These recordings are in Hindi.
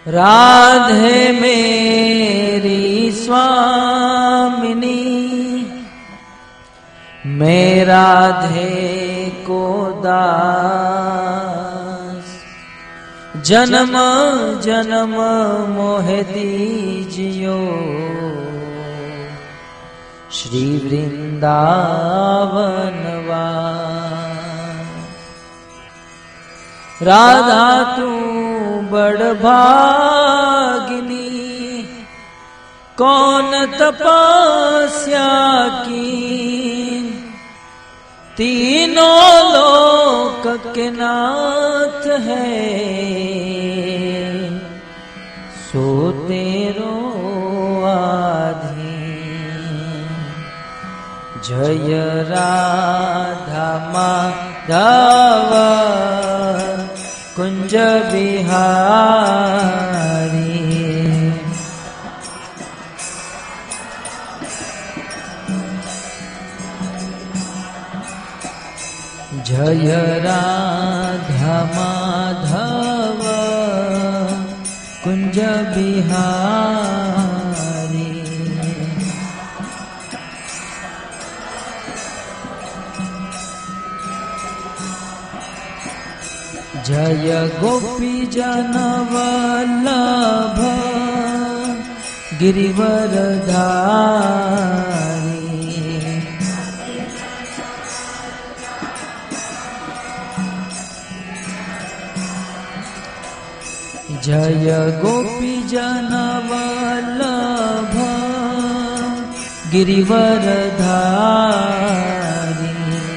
राधे मेरी स्वामिनी, मैं राधे को दास, जन्म जन्म मोहे दीजियो श्री वृंदावन वास। राधा तू बड़ भागिनी, कौन तपस्या की, तीनों लोक के नाथ है, सो तेरो आधीन। जय राधा माधव कुंज बिहारी, जय राधा माधव कुंज बिहारी। जय गोपी जन वल्लभ गिरिवरधारी, जय गोपी जन वल्लभ गिरिवरधारी।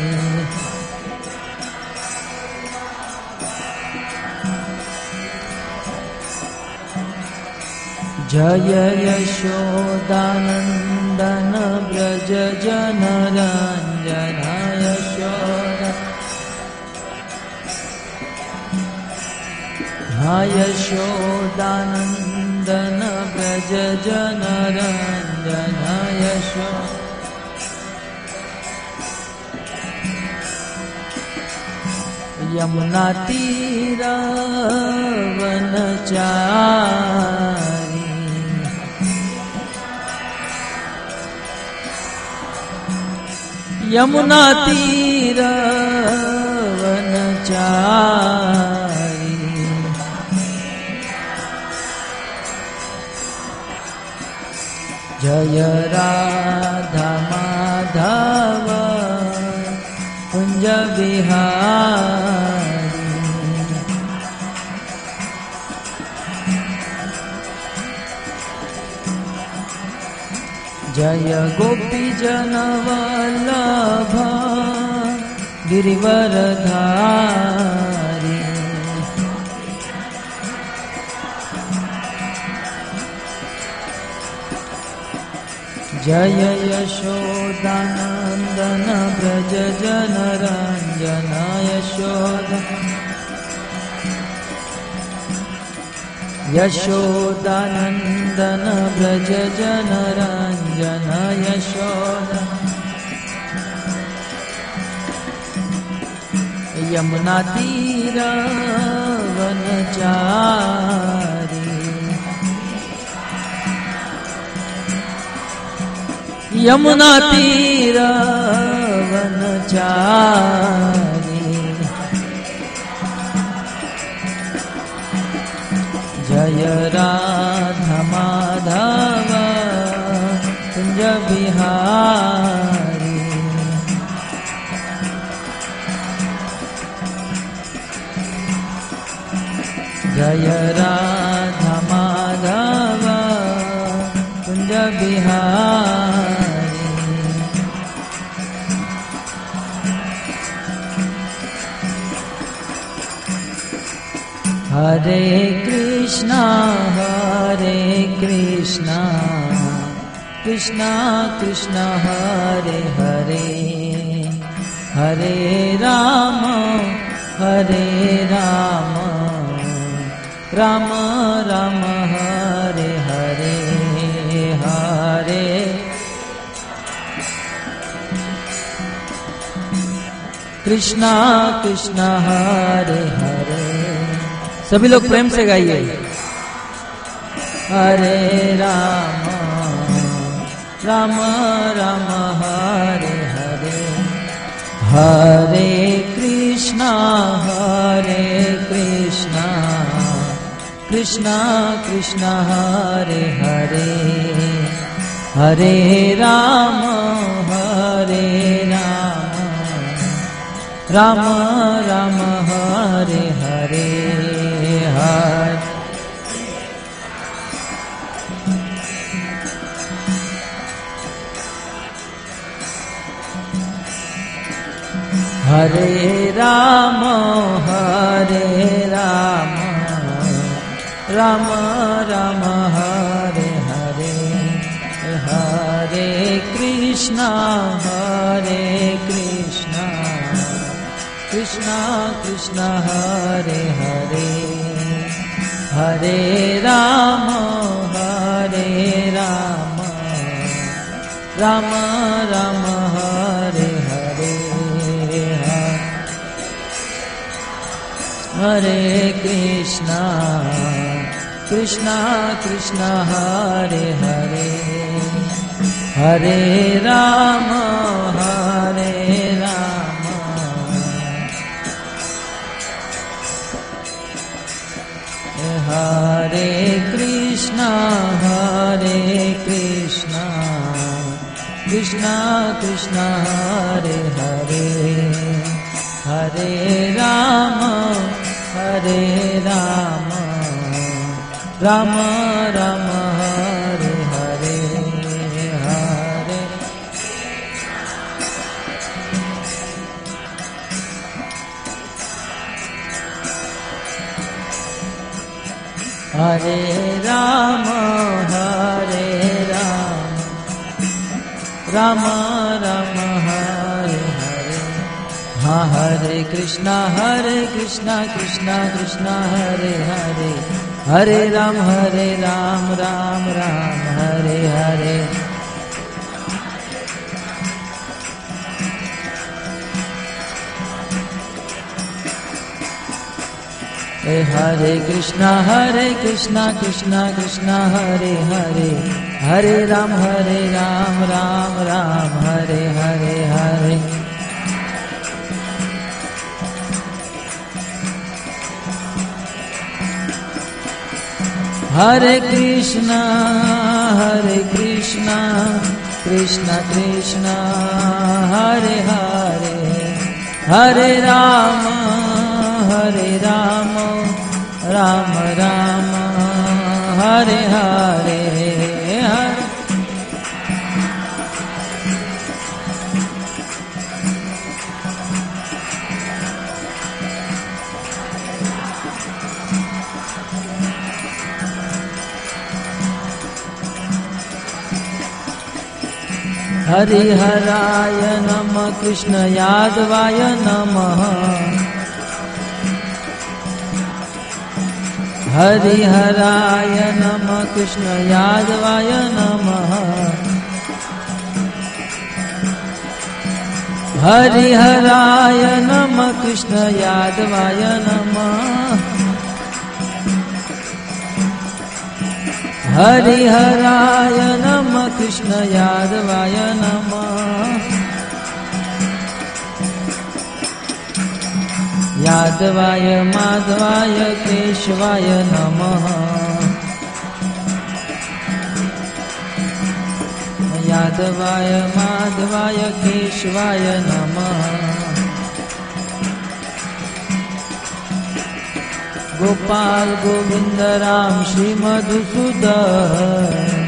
जय यशोदानंदन ब्रज जनरंजन, यशोदा यशोदानंदन ब्रज जनरंजन, यशोदा यमुना तीर वनचारी, यमुना तीर वनचारी। जय राधा माधव कुंज बिहारी, जय गोपी जन वल्लभ गिरिवरधारी। जय यशोदानंदन ब्रज जनरंजन, यशोदा यशोदानंदन ब्रज जनरंजन, यशोदा यमुना तीर वनचारी, यमुना तीर वनचारी। जय राधा माधव कुंज बिहारी, जय राधा माधव कुंज बिहारी। हरे कृष्णा कृष्णा कृष्णा हरे हरे, हरे राम राम राम हरे हरे, हरे कृष्णा कृष्णा हरे हरे। सभी लोग प्रेम से गाइए। हरे राम राम राम हरे हरे हरे कृष्णा कृष्णा कृष्णा हरे हरे हरे राम राम राम हरे हरे हरे राम राम राम हरे हरे हरे कृष्णा कृष्णा कृष्णा हरे हरे हरे राम राम राम हरे हरे हरे कृष्णा कृष्णा कृष्णा हरे हरे हरे राम हरे कृष्णा कृष्णा कृष्णा हरे हरे हरे राम राम राम हरे हरे हरे हरे राम राम राम हरे हरे हाँ हरे कृष्णा कृष्णा कृष्णा हरे हरे हरे राम राम राम हरे हरे हरे कृष्णा कृष्णा कृष्णा हरे हरे हरे राम राम राम हरे हरे हरे हरे कृष्णा कृष्णा कृष्णा हरे हरे हरे राम राम राम हरे हरे हरिहराय नमः कृष्ण यादवाय नमः हरिहराय नमः कृष्ण यादवाय नमः हरिहराय नमः कृष्ण यादवाय नमः हरिहराय नमः कृष्ण यादवाय नमः यादवाय माधवाय केशवाय नमः यादवाय माधवाय केशवाय नमः गोपाल गोविंद राम श्री मधुसूदन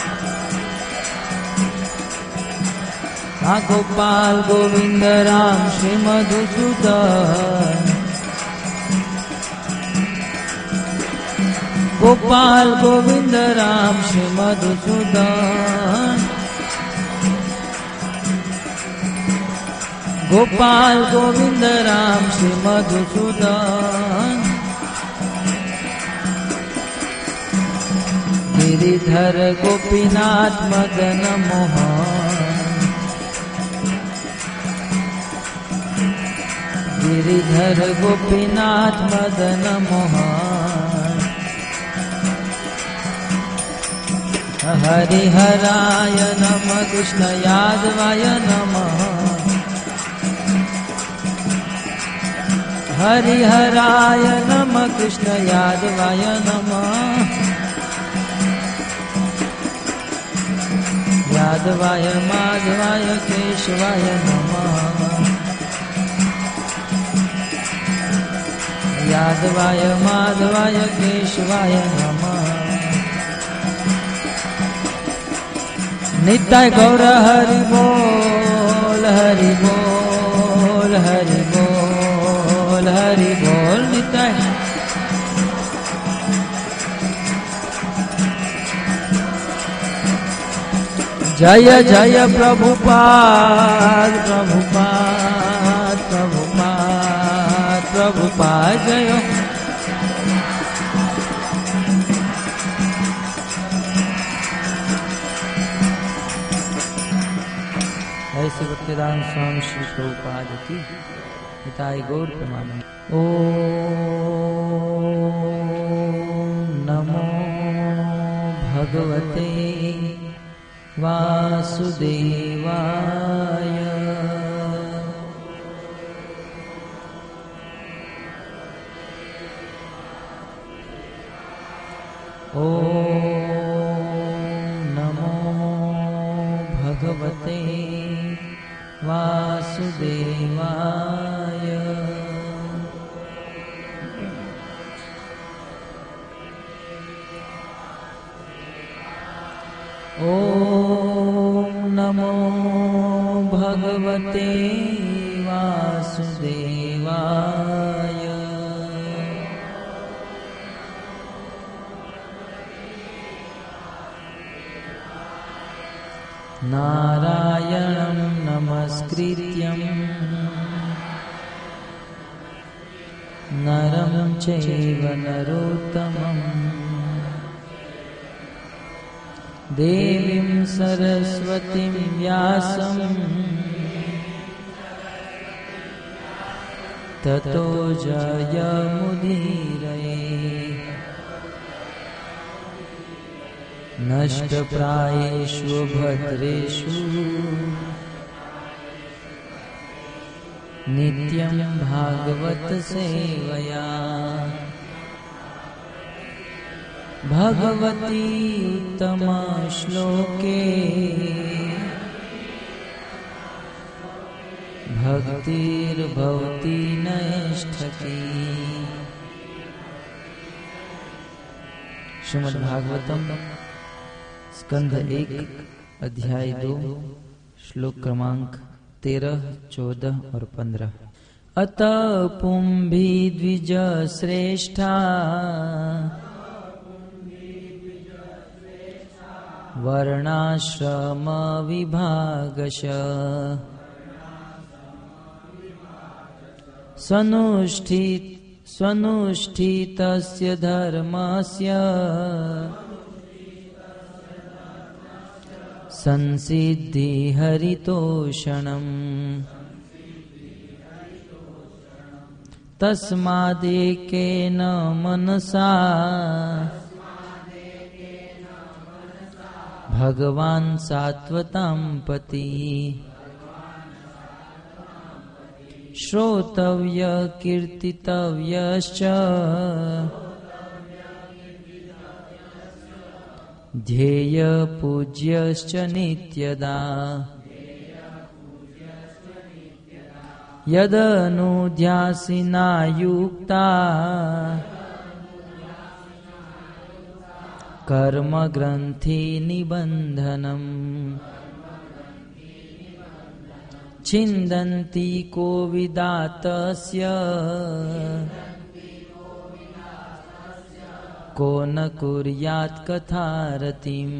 गोपाल गोविंद राम श्री मधुसूदन गोपाल गोविंद राम श्री मधुसूदन गोपाल गोविंद राम श्री मधुसूदन गिरिधर गोपीनाथ मदन मोहन गिरिधर गोपीनाथ मदन मोहन हरिहराय नमः कृष्ण यादवाय नमः हरिहराय नमः कृष्ण यादवाय नमः यादवाय माधवाय केशवाय नमः यादवाय माधवाय केशवाय नमः नित्याय गौर हरि बोल हरि बोल हरि बोल हरि बोल नित्याय जय जय प्रभुपाद प्रभुपाद प्रभुपाद प्रभुपाद जय ऐसे भक्तिदान स्वामी श्री प्रभुपाद की हिताय गौर प्रमाण। ओम नमो भगवते वासुदेवाय ओम नमो भगवते वासुदेवाय ओम नमो भगवते वासुदेवाय नारायणं नमस्कृत्यं नरं चैव नरोत्तमं देवीं सरस्वतीं व्यासं ततो जयमुदीरये नष्टप्रायेषु भद्रेषु नित्यं भागवत सेवया भगवती उत्तमा श्लोके भक्तिर्भवती नैष्ठकी। श्रीमद् भागवतम स्कंध 1 अध्याय 2 श्लोक क्रमांक 13, 14 और 15। अत पुंभी द्विज श्रेष्ठा वर्णाश्रम विभागश स्वनुष्ठितस्य धर्मस्य संसिद्धि हरितोषणम् तस्मादेकेन मनसा भगवान् सात्वतां पति श्रोतव्य कीर्तितव्यश्च ध्येय पूज्यश्च नित्यदा यदनुध्यासिना युक्ता कर्म ग्रंथि निबंधनम् छिन्दन्ति को विदातस्य को न कुर्यात् कथारतिम्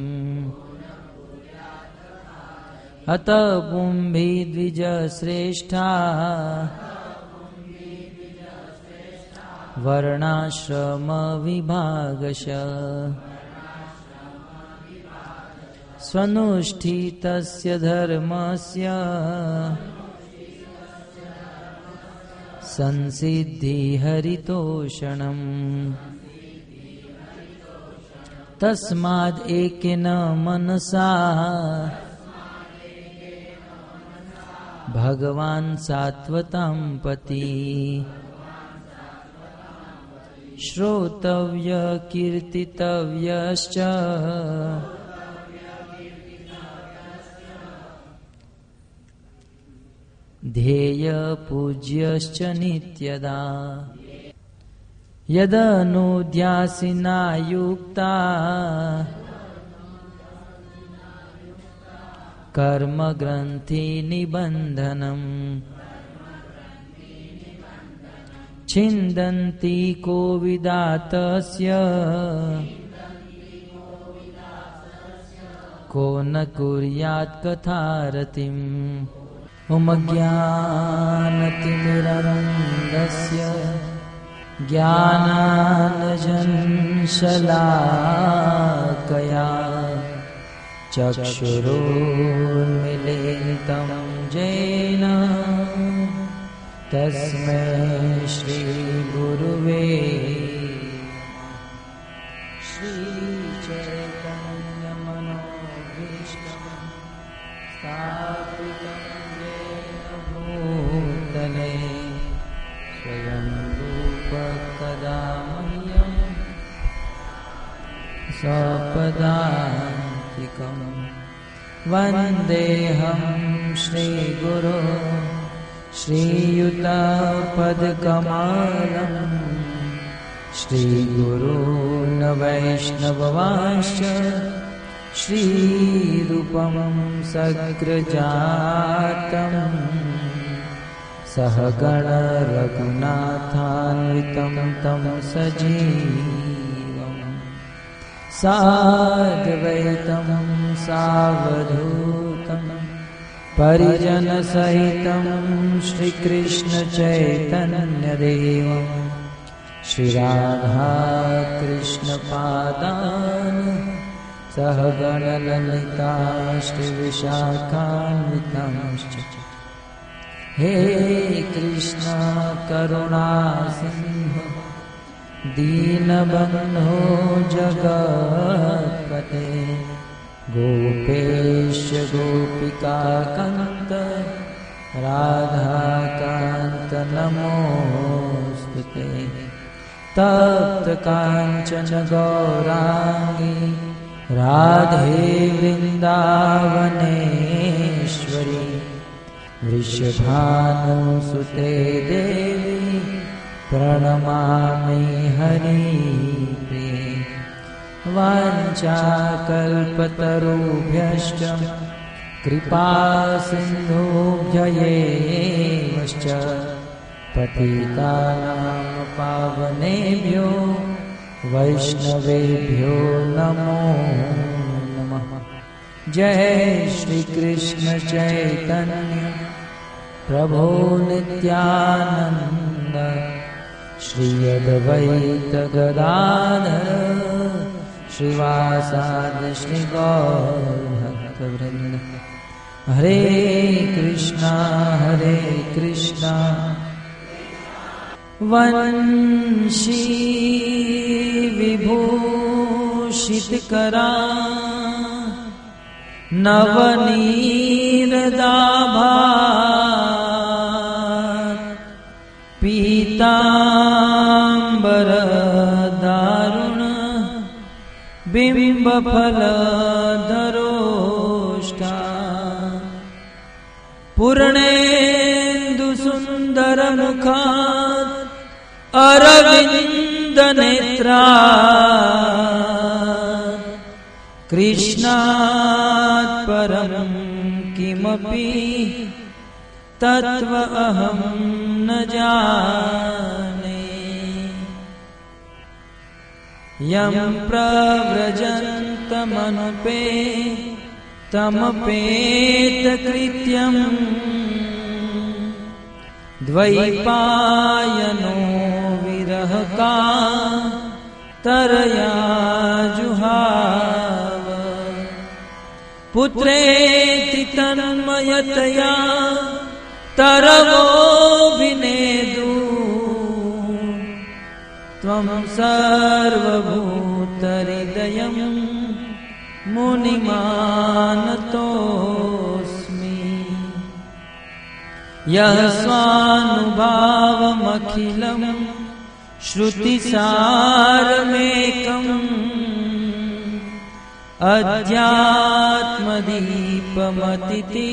अत पुंभी द्विज श्रेष्ठा वर्णाश्रम विभागश स्वनुष्ठितस्य धर्मस्य संसिद्धि हरितोषणम् तस्माद् एकेन मनसा भगवान् सात्वतां पति श्रोतव्य कीर्तितव्यश्च ध्येय पूज्यश्च नित्यदा यदनुध्यासिना युक्ता कर्म ग्रंथि निबंधनम् छिन्दन्ति को विदातस्य को न कुर्यात् कथारतिम् ज्ञानतिमिरन्धस्य ज्ञानाञ्जनशलाकया चक्षुरुन्मीलितं येन तस्मै श्रीगुरुवे श्रीचैतन्यमनोभीष्टं स्थापितं येन भूतले स्वयं रूप कदा मह्यं स्वपदान्तिकम् वन्देऽहं श्रीगुरो श्रीयुतपदकमलम् श्रीगुरून् वैष्णवांश्च श्रीरूपं सग्रजातम् सहगण रघुनाथान्वितं तं सजीवम् साद्वैतं सावधूतं परिजनसहितं श्रीकृष्णचैतन्यदेवं श्रीराधाकृष्णपादान् सहगणललिता श्रीविशाखान्वितांश्च हे कृष्ण करुणा सिंह दीनबन्धो जगत्पते गोपेश गोपिकाकान्त राधाकान्त नमोस्तुते तप्त काञ्चन गौराङ्गी राधे वृन्दावनेश्वरी वृषभानुसुते देवी प्रणमामि हरिप्रिये वाञ्छाकल्पतरुभ्यश्च कृपासिन्धुभ्यैवश्च पतितानां पावनेभ्यो वैष्णवेभ्यो नमो नमः। जय श्री कृष्ण चैतन्य प्रभो नित्यानंद श्री अद्वैत गदाधर श्रीवासादि श्री गौर भक्तवृंद। हरे कृष्णा वंशी विभूषितकरा नवनीरदाभा पीतांबर दारुण बिंबफलधरोष्ठा पूर्णेन्दु सुंदर मुखात् अरविंद नेत्रा कृष्णात् परं किमपि तत्त्व अहं न जाने। यं प्रव्रजन्तमनुपेतकृत्यम् द्वैपायनो विरहकातरया जुहाव पुत्रेति तन्मयतया तरवोऽभिनेदु त्वं सर्वभूतहृदये निलयम् मुनिमानतोऽस्मि। यः स्वानुभावमखिलम् श्रुतिसारमेकम् अध्यात्मदीपमतिति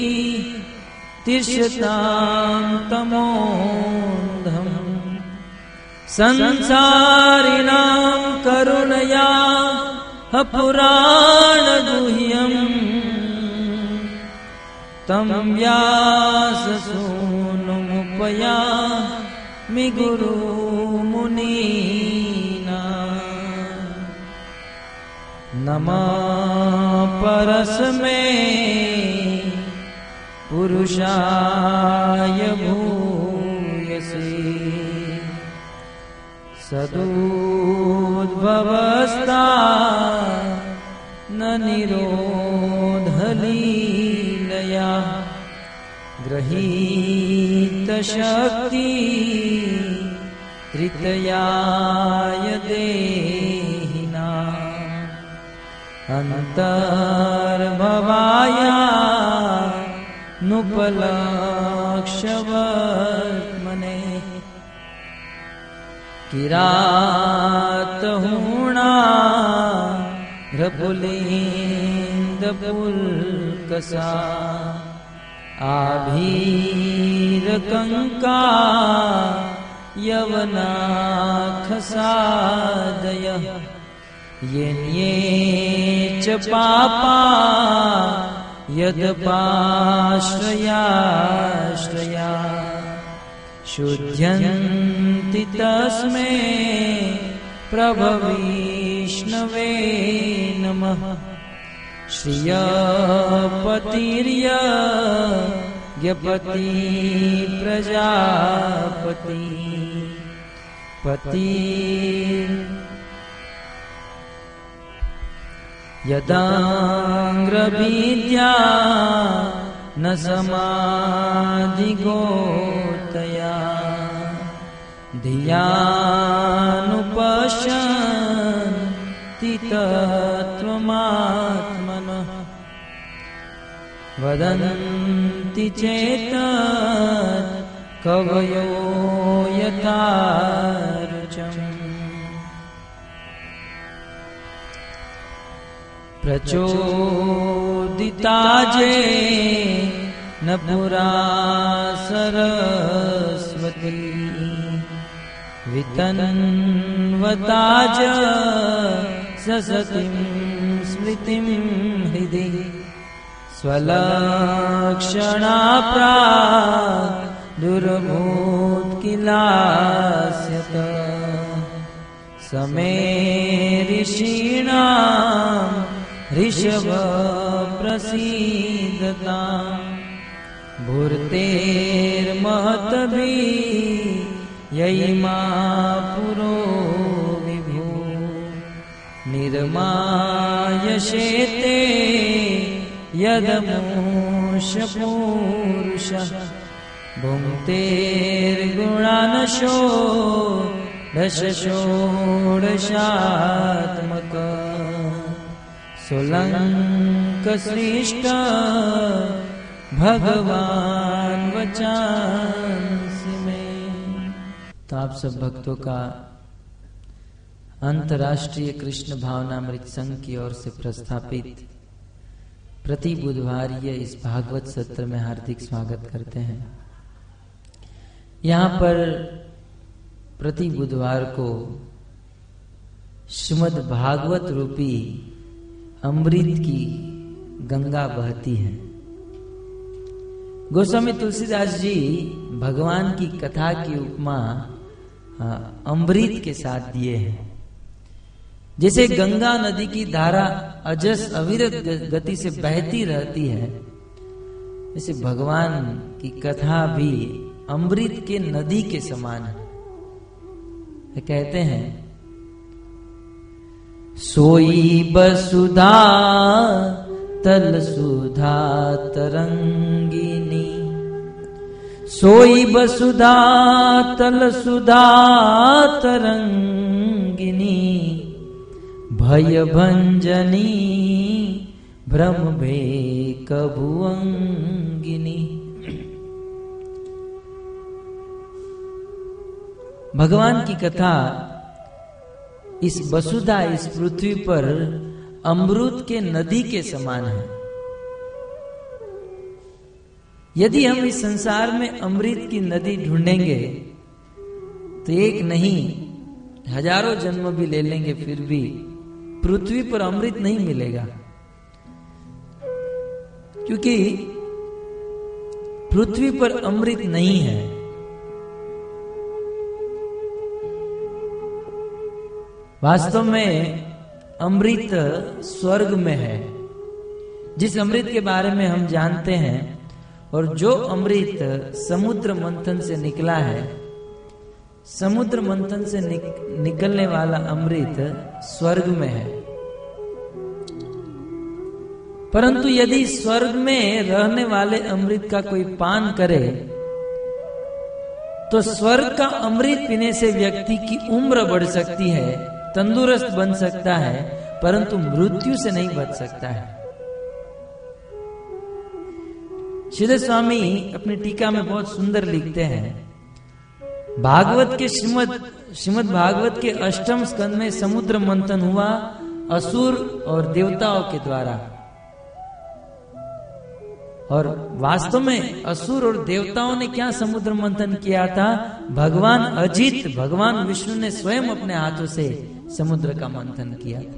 तिष्ठतां तमोऽन्धम्। संसारिणां करुणया पुराणगुह्यम् तं व्याससूनुमुपयामि गुरुमुनीना। नमः परस्मै पुरुषाय भूयसे सदोद्भवस्ता न निरोधलीलया गृहीतशक्ति त्रितयाय देहिना अन्तर्भवाया नुपलक्ष्यवर्त्मने किरातहूणा रपुलेन्दपुल्कसा आभीरकङ्का यवनाखसादयः येन्ये च पापा यदपाश्रयाश्रया शुध्यन्ति तस्मै प्रभविष्णवे नमः। श्रियपतिर्यज्ञपति प्रजापति पति यदाङ्ग्रविद्या न समाधिगोतया धियानुपश्यन्ति तत्त्वमात्मनः वदन्ति चेतत् कवयो यथा रुचम्। प्रचोदिता जे न पुरा सरस्वती वितन्वता च ससतिं स्मृतिं हृदि स्वलक्षणा प्राक् दुर्भूत्किलास्यत समे ऋषीणाम् ऋषभ प्रसीदताम् भूर्तेर्महद्भिः ययिमा पुरो विभो निर्मायशेते यदमुष्यपूरुषः भुङ्क्तेर्गुणानशो दशषोडशात्मक सोलंकश्रेष्ठ भगवान वचांसि में। तो आप सब भक्तों का अंतर्राष्ट्रीय कृष्ण भावनामृत संघ की ओर से प्रस्थापित प्रति बुधवार ये इस भागवत सत्र में हार्दिक स्वागत करते हैं। यहाँ पर प्रति बुधवार को श्रीमद् भागवत रूपी अमृत की गंगा बहती है। गोस्वामी तुलसीदास जी भगवान की कथा की उपमा अमृत के साथ दिए हैं। जैसे गंगा नदी की धारा अजस अविरत गति से बहती रहती है, वैसे भगवान की कथा भी अमृत के नदी के समान है। कहते हैं सोई बसुधा तल सुधा तरंगिनी, सोई बसुधा तल सुधा तरंगिनी, भय भंजनी भ्रम भे कभुअंगिनी। भगवान की कथा इस वसुधा, इस पृथ्वी पर अमृत के नदी के समान है। यदि हम इस संसार में अमृत की नदी ढूंढेंगे तो एक नहीं हजारों जन्म भी ले लेंगे, फिर भी पृथ्वी पर अमृत नहीं मिलेगा, क्योंकि पृथ्वी पर अमृत नहीं है। वास्तव में अमृत स्वर्ग में है, जिस अमृत के बारे में हम जानते हैं, और जो अमृत समुद्र मंथन से निकला है, समुद्र मंथन से निकलने वाला अमृत स्वर्ग में है। परंतु यदि स्वर्ग में रहने वाले अमृत का कोई पान करे तो स्वर्ग का अमृत पीने से व्यक्ति की उम्र बढ़ सकती है, तंदुरुस्त बन सकता है, परंतु मृत्यु से नहीं बच सकता है। श्रीधर स्वामी अपनी टीका में बहुत सुंदर लिखते हैं, भागवत के श्रीमद् भागवत के 8वें स्कंद में समुद्र मंथन हुआ असुर और देवताओं के द्वारा, और वास्तव में असुर और देवताओं ने क्या समुद्र मंथन किया था? भगवान अजित, भगवान विष्णु ने स्वयं अपने हाथों से समुद्र का मंथन किया था।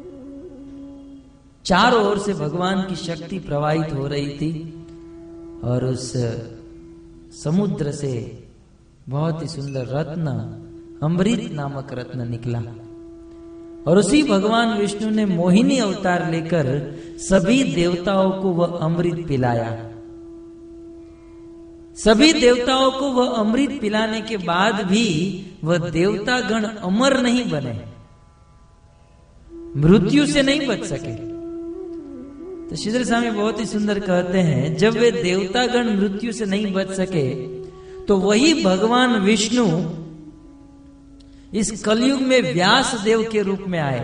चारों ओर से भगवान की शक्ति प्रवाहित हो रही थी और उस समुद्र से बहुत ही सुंदर रत्न, अमृत नामक रत्न निकला, और उसी भगवान विष्णु ने मोहिनी अवतार लेकर सभी देवताओं को वह अमृत पिलाया। सभी देवताओं को वह अमृत पिलाने के बाद भी वह देवता गण अमर नहीं बने, मृत्यु से नहीं बच सके। तो श्रीधर स्वामी बहुत ही सुंदर कहते हैं, जब वे देवता गण मृत्यु से नहीं बच सके तो वही भगवान विष्णु इस कलयुग में व्यास देव के रूप में आए।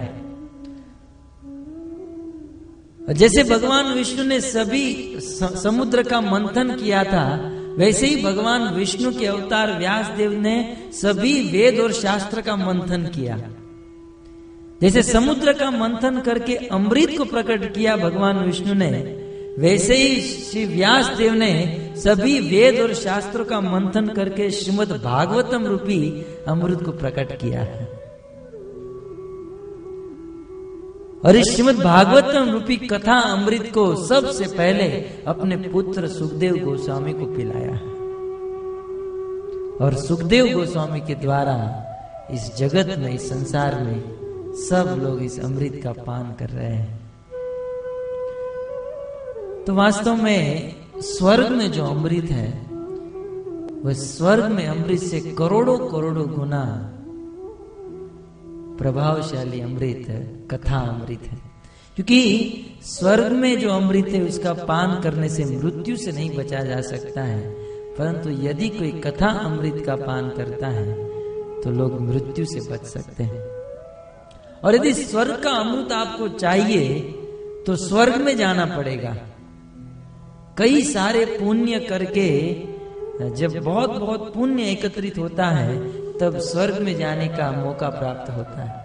जैसे भगवान विष्णु ने सभी समुद्र का मंथन किया था, वैसे ही भगवान विष्णु के अवतार व्यास देव ने सभी वेद और शास्त्र का मंथन किया। जैसे समुद्र का मंथन करके अमृत को प्रकट किया भगवान विष्णु ने, वैसे ही श्री व्यास देव ने सभी वेद और शास्त्रों का मंथन करके श्रीमद् भागवतम रूपी अमृत को प्रकट किया है। और इस श्रीमद् भागवतम रूपी कथा अमृत को सबसे पहले अपने पुत्र सुखदेव गोस्वामी को पिलाया है, और सुखदेव गोस्वामी के द्वारा इस जगत में, इस संसार में सब लोग इस अमृत का पान कर रहे हैं। तो वास्तव में स्वर्ग में जो अमृत है, वह स्वर्ग में अमृत से करोड़ों करोड़ों गुना प्रभावशाली अमृत है, कथा अमृत है। क्योंकि स्वर्ग में जो अमृत है उसका पान करने से मृत्यु से नहीं बचा जा सकता है, परंतु यदि कोई कथा अमृत का पान करता है तो लोग मृत्यु से बच सकते हैं। और यदि स्वर्ग का अमृत आपको चाहिए तो स्वर्ग में जाना पड़ेगा। कई सारे पुण्य करके जब बहुत बहुत पुण्य एकत्रित होता है तब स्वर्ग में जाने का मौका प्राप्त होता है।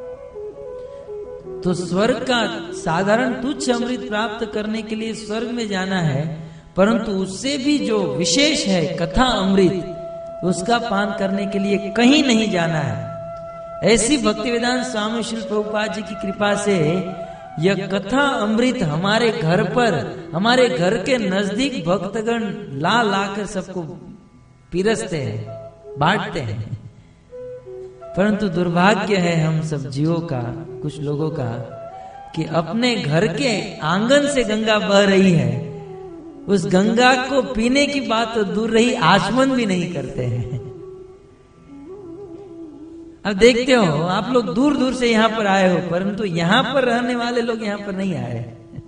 तो स्वर्ग का साधारण तुच्छ अमृत प्राप्त करने के लिए स्वर्ग में जाना है, परंतु उससे भी जो विशेष है कथा अमृत, उसका पान करने के लिए कहीं नहीं जाना है। ऐसी भक्तिवेदांत स्वामी श्री प्रभुपाद जी की कृपा से यह कथा अमृत हमारे घर पर, हमारे घर के नजदीक भक्तगण ला लाकर सबको पिरसते हैं, बांटते हैं। परंतु दुर्भाग्य है हम सब जीवों का, कुछ लोगों का, कि अपने घर के आंगन से गंगा बह रही है, उस गंगा को पीने की बात तो दूर रही, आचमन भी नहीं करते हैं। अब देखते हो आप लोग दूर दूर से यहाँ पर आए हो, परंतु यहाँ पर रहने वाले लोग यहाँ पर नहीं आए।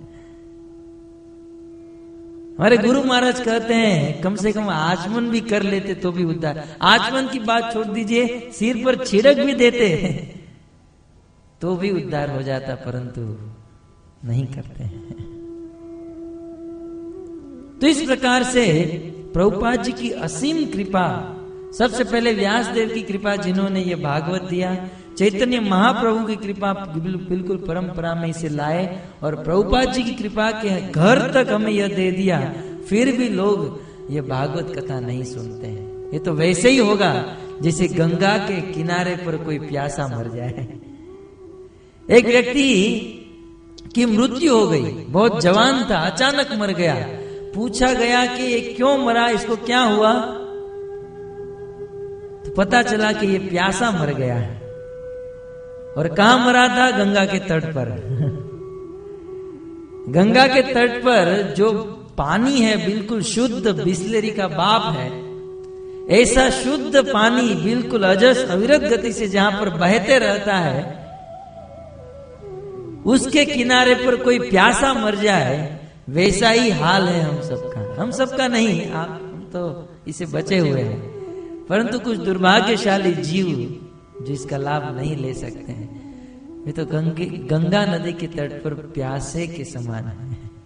हमारे गुरु महाराज कहते हैं कम से कम आचमन भी कर लेते तो भी उद्धार। आचमन की बात छोड़ दीजिए, सिर पर छिड़क भी देते तो भी उद्धार हो जाता, परंतु नहीं करते हैं। तो इस प्रकार से प्रभुपाद जी की असीम कृपा, सबसे पहले व्यास देव की कृपा जिन्होंने ये भागवत दिया, चैतन्य महाप्रभु की कृपा बिल्कुल परंपरा में इसे लाए, और प्रभुपाद जी की कृपा के घर तक हमें यह दे दिया, फिर भी लोग ये भागवत कथा नहीं सुनते हैं। ये तो वैसे ही होगा जैसे गंगा के किनारे पर कोई प्यासा मर जाए। एक व्यक्ति की मृत्यु हो गई, बहुत जवान था, अचानक मर गया। पूछा गया कि ये क्यों मरा, इसको क्या हुआ? तो पता चला कि ये प्यासा मर गया है। और कहां मरा था? गंगा के तट पर। गंगा के तट पर जो पानी है बिल्कुल शुद्ध बिस्लेरी का बाप है, ऐसा शुद्ध पानी बिल्कुल अजस अविरत गति से जहां पर बहते रहता है, उसके किनारे पर कोई प्यासा मर जाए, वैसा ही हाल है हम सबका। हम सबका नहीं, हम तो इसे बचे हुए हैं, परंतु कुछ दुर्भाग्यशाली जीव जो इसका लाभ नहीं ले सकते हैं, वे तो गंगा नदी के तट पर प्यासे के समान है।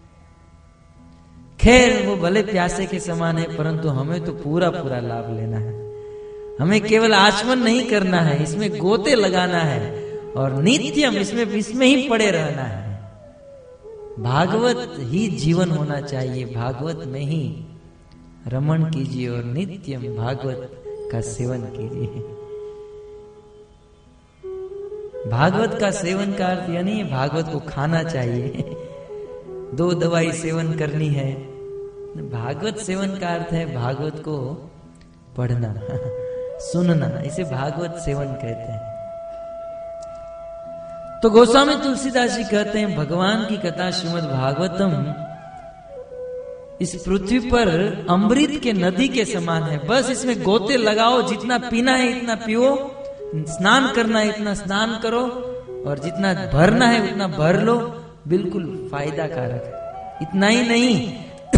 खैर, वो भले प्यासे के समान है, परंतु हमें तो पूरा पूरा लाभ लेना है। हमें केवल आचमन नहीं करना है, इसमें गोते लगाना है और नित्यम इसमें ही पड़े रहना है। भागवत ही जीवन होना चाहिए, भागवत में ही रमण कीजिए और नित्यम भागवत का सेवन कीजिए। भागवत का सेवन का अर्थ यह नहीं है भागवत को खाना चाहिए, 2 दवाई सेवन करनी है। भागवत सेवन का अर्थ है भागवत को पढ़ना, सुनना, इसे भागवत सेवन कहते हैं। तो गोस्वामी तुलसीदास जी कहते हैं, भगवान की कथा श्रीमद् भागवतम इस पृथ्वी पर अमृत के नदी के समान है। बस इसमें गोते लगाओ, जितना पीना है इतना पियो, स्नान करना है इतना स्नान करो, और जितना भरना है उतना भर लो, बिल्कुल फायदा कारक है। इतना ही नहीं,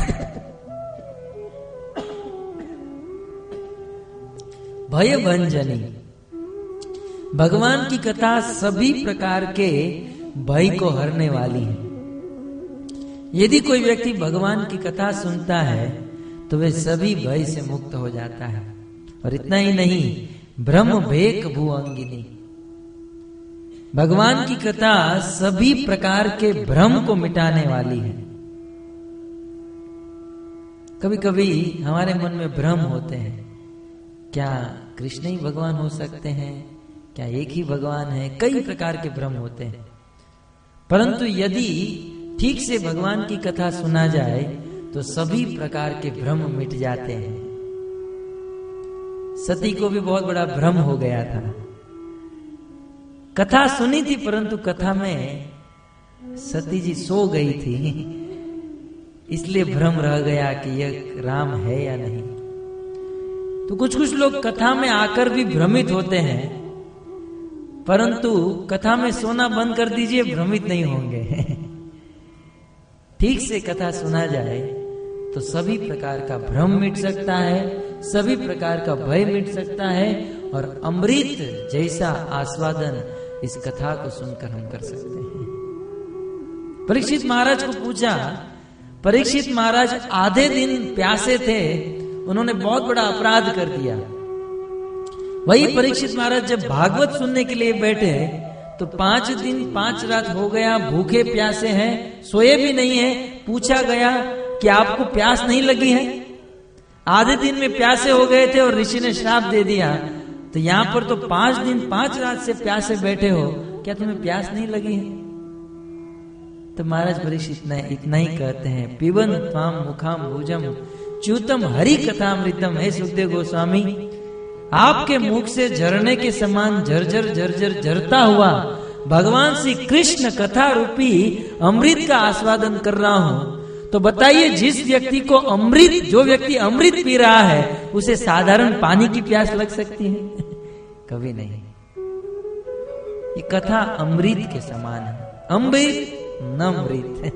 भय भंजनी, भगवान की कथा सभी प्रकार के भय को हरने वाली है। यदि कोई व्यक्ति भगवान की कथा सुनता है तो वह सभी भय से मुक्त हो जाता है। और इतना ही नहीं, ब्रह्म भेक भुअंगिनी, भगवान की कथा सभी प्रकार के भ्रम को मिटाने वाली है। कभी कभी हमारे मन में भ्रम होते हैं, क्या कृष्ण ही भगवान हो सकते हैं, क्या एक ही भगवान है, कई प्रकार के भ्रम होते हैं। परंतु यदि ठीक से भगवान की कथा सुना जाए तो सभी प्रकार के भ्रम मिट जाते हैं। सती को भी बहुत बड़ा भ्रम हो गया था, कथा सुनी थी परंतु कथा में सती जी सो गई थी, इसलिए भ्रम रह गया कि यह राम है या नहीं। तो कुछ लोग कथा में आकर भी भ्रमित होते हैं, परंतु कथा में सोना बंद कर दीजिए, भ्रमित नहीं होंगे। ठीक से कथा सुना जाए तो सभी प्रकार का भ्रम मिट सकता है, सभी प्रकार का भय मिट सकता है, और अमृत जैसा आस्वादन इस कथा को सुनकर हम कर सकते हैं। परीक्षित महाराज को पूछा, परीक्षित महाराज आधे दिन प्यासे थे, उन्होंने बहुत बड़ा अपराध कर दिया। वही परीक्षित महाराज जब भागवत सुनने के लिए बैठे तो 5 दिन 5 रात हो गया, भूखे प्यासे हैं, सोए भी नहीं है। पूछा गया कि आपको प्यास नहीं लगी है? आधे दिन में प्यासे हो गए थे और ऋषि ने श्राप दे दिया, तो यहाँ पर तो 5 दिन 5 रात से प्यासे बैठे हो, क्या तुम्हें प्यास नहीं लगी है? तो महाराज परीक्षित इतना ही कहते हैं, पिबन त्वाम मुखाम भुजम च्युतम हरि कथामृतम। हे सुखदेव गोस्वामी, आपके मुख से झरने के समान झरझर झरता हुआ भगवान श्री कृष्ण कथा रूपी अमृत का आस्वादन कर रहा हूं। तो बताइए, जिस व्यक्ति को अमृत, जो व्यक्ति अमृत पी रहा है, उसे साधारण पानी की प्यास लग सकती है? कभी नहीं। ये कथा अमृत के समान है, अमृत न अमृत।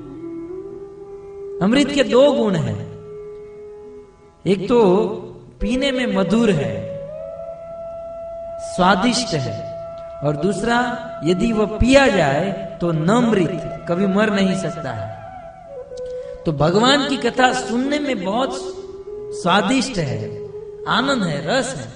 अमृत के 2 गुण हैं, एक तो पीने में मधुर है, स्वादिष्ट है, और दूसरा, यदि वह पिया जाए तो न मृत, कभी मर नहीं सकता है। तो भगवान की कथा सुनने में बहुत स्वादिष्ट है, आनंद है, रस है,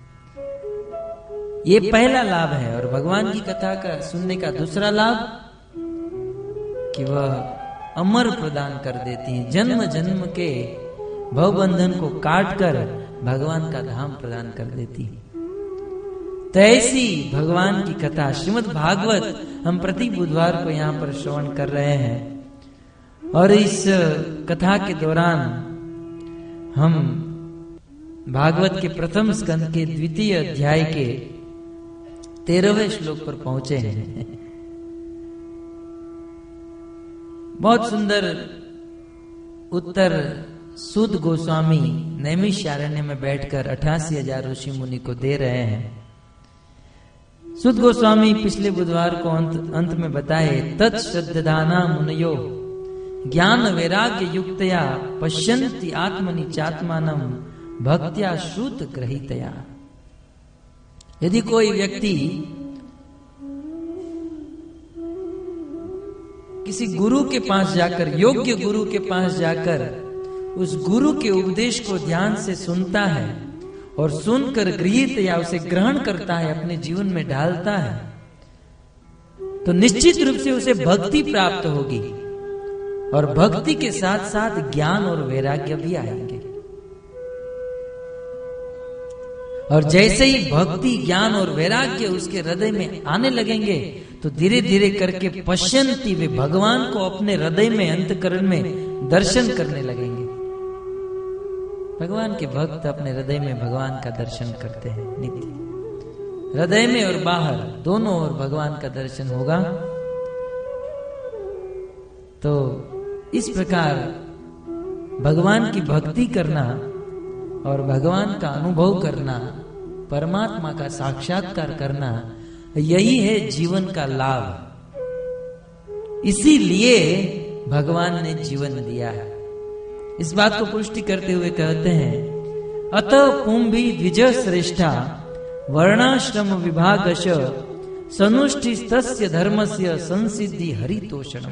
ये पहला लाभ है। और भगवान की कथा का सुनने का दूसरा लाभ कि वह अमर प्रदान कर देती है, जन्म जन्म के भवबंधन को काट कर भगवान का धाम प्रदान कर देती है। तो ऐसी भगवान की कथा श्रीमद् भागवत हम प्रति बुधवार को यहाँ पर श्रवण कर रहे हैं। और इस कथा के दौरान हम भागवत के प्रथम स्कंद के द्वितीय अध्याय के 13वें श्लोक पर पहुंचे हैं। बहुत सुंदर उत्तर सूत गोस्वामी नैमिषारण्य में बैठकर 88,000 ऋषि मुनि को दे रहे हैं। सूत गोस्वामी पिछले बुधवार को अंत में बताए, तत्श्रद्धाना मुनयो ज्ञान वैराग्य युक्तया पश्यन्ति आत्मनि चात्मानम भक्त्या श्रुत ग्रहीतया। यदि कोई व्यक्ति किसी गुरु के पास जाकर, योग्य गुरु के पास जाकर उस गुरु के उपदेश को ध्यान से सुनता है और सुनकर गृहीत या उसे ग्रहण करता है, अपने जीवन में ढालता है, तो निश्चित रूप से उसे भक्ति प्राप्त होगी और भक्ति के साथ साथ ज्ञान और वैराग्य भी आएंगे। और जैसे ही भक्ति, ज्ञान और वैराग्य उसके हृदय में आने लगेंगे तो धीरे धीरे करके पश्यन्ति, वे भगवान को अपने हृदय में, अंतकरण में दर्शन करने लगेंगे। भगवान के भक्त अपने हृदय में भगवान का दर्शन करते हैं नित्य, हृदय में और बाहर दोनों ओर भगवान का दर्शन होगा। तो इस प्रकार भगवान की भक्ति करना और भगवान का अनुभव करना, परमात्मा का साक्षात्कार करना, यही है जीवन का लाभ। इसीलिए भगवान ने जीवन दिया है। इस बात को पुष्टि करते हुए कहते हैं, अतः पुंभी द्विज श्रेष्ठा वर्णाश्रम विभागश सनुष्ठिस्तस्य धर्मस्य संसिद्धि हरितोषणम।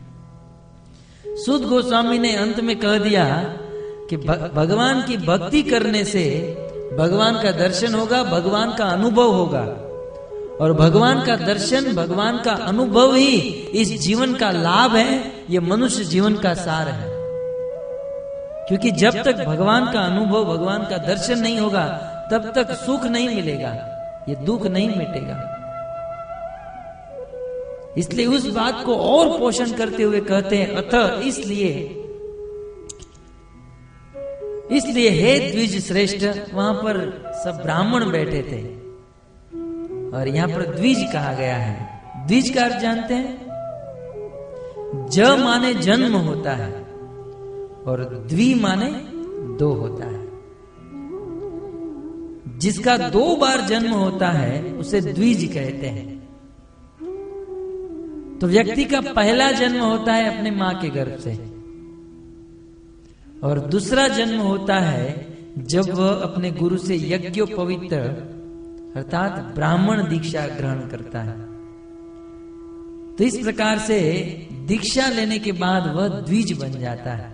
सूत गोस्वामी ने अंत में कह दिया कि भगवान की भक्ति करने से भगवान का दर्शन होगा, भगवान का अनुभव होगा, और भगवान का दर्शन, भगवान का अनुभव ही इस जीवन का लाभ है, ये मनुष्य जीवन का सार है। क्योंकि जब तक भगवान का अनुभव, भगवान का दर्शन नहीं होगा, तब तक सुख नहीं मिलेगा, ये दुख नहीं मिटेगा। इसलिए उस बात को और पोषण करते हुए कहते हैं, अतः इसलिए हे द्विज श्रेष्ठ। वहां पर सब ब्राह्मण बैठे थे और यहां पर द्विज कहा गया है। द्विज का अर्थ जानते हैं? ज माने जन्म होता है और द्वि माने दो होता है। जिसका 2 बार जन्म होता है उसे द्विज कहते हैं। तो व्यक्ति का पहला जन्म होता है अपने मां के गर्भ से, और दूसरा जन्म होता है जब वह अपने गुरु से यज्ञोपवीत अर्थात ब्राह्मण दीक्षा ग्रहण करता है। तो इस प्रकार से दीक्षा लेने के बाद वह द्विज बन जाता है।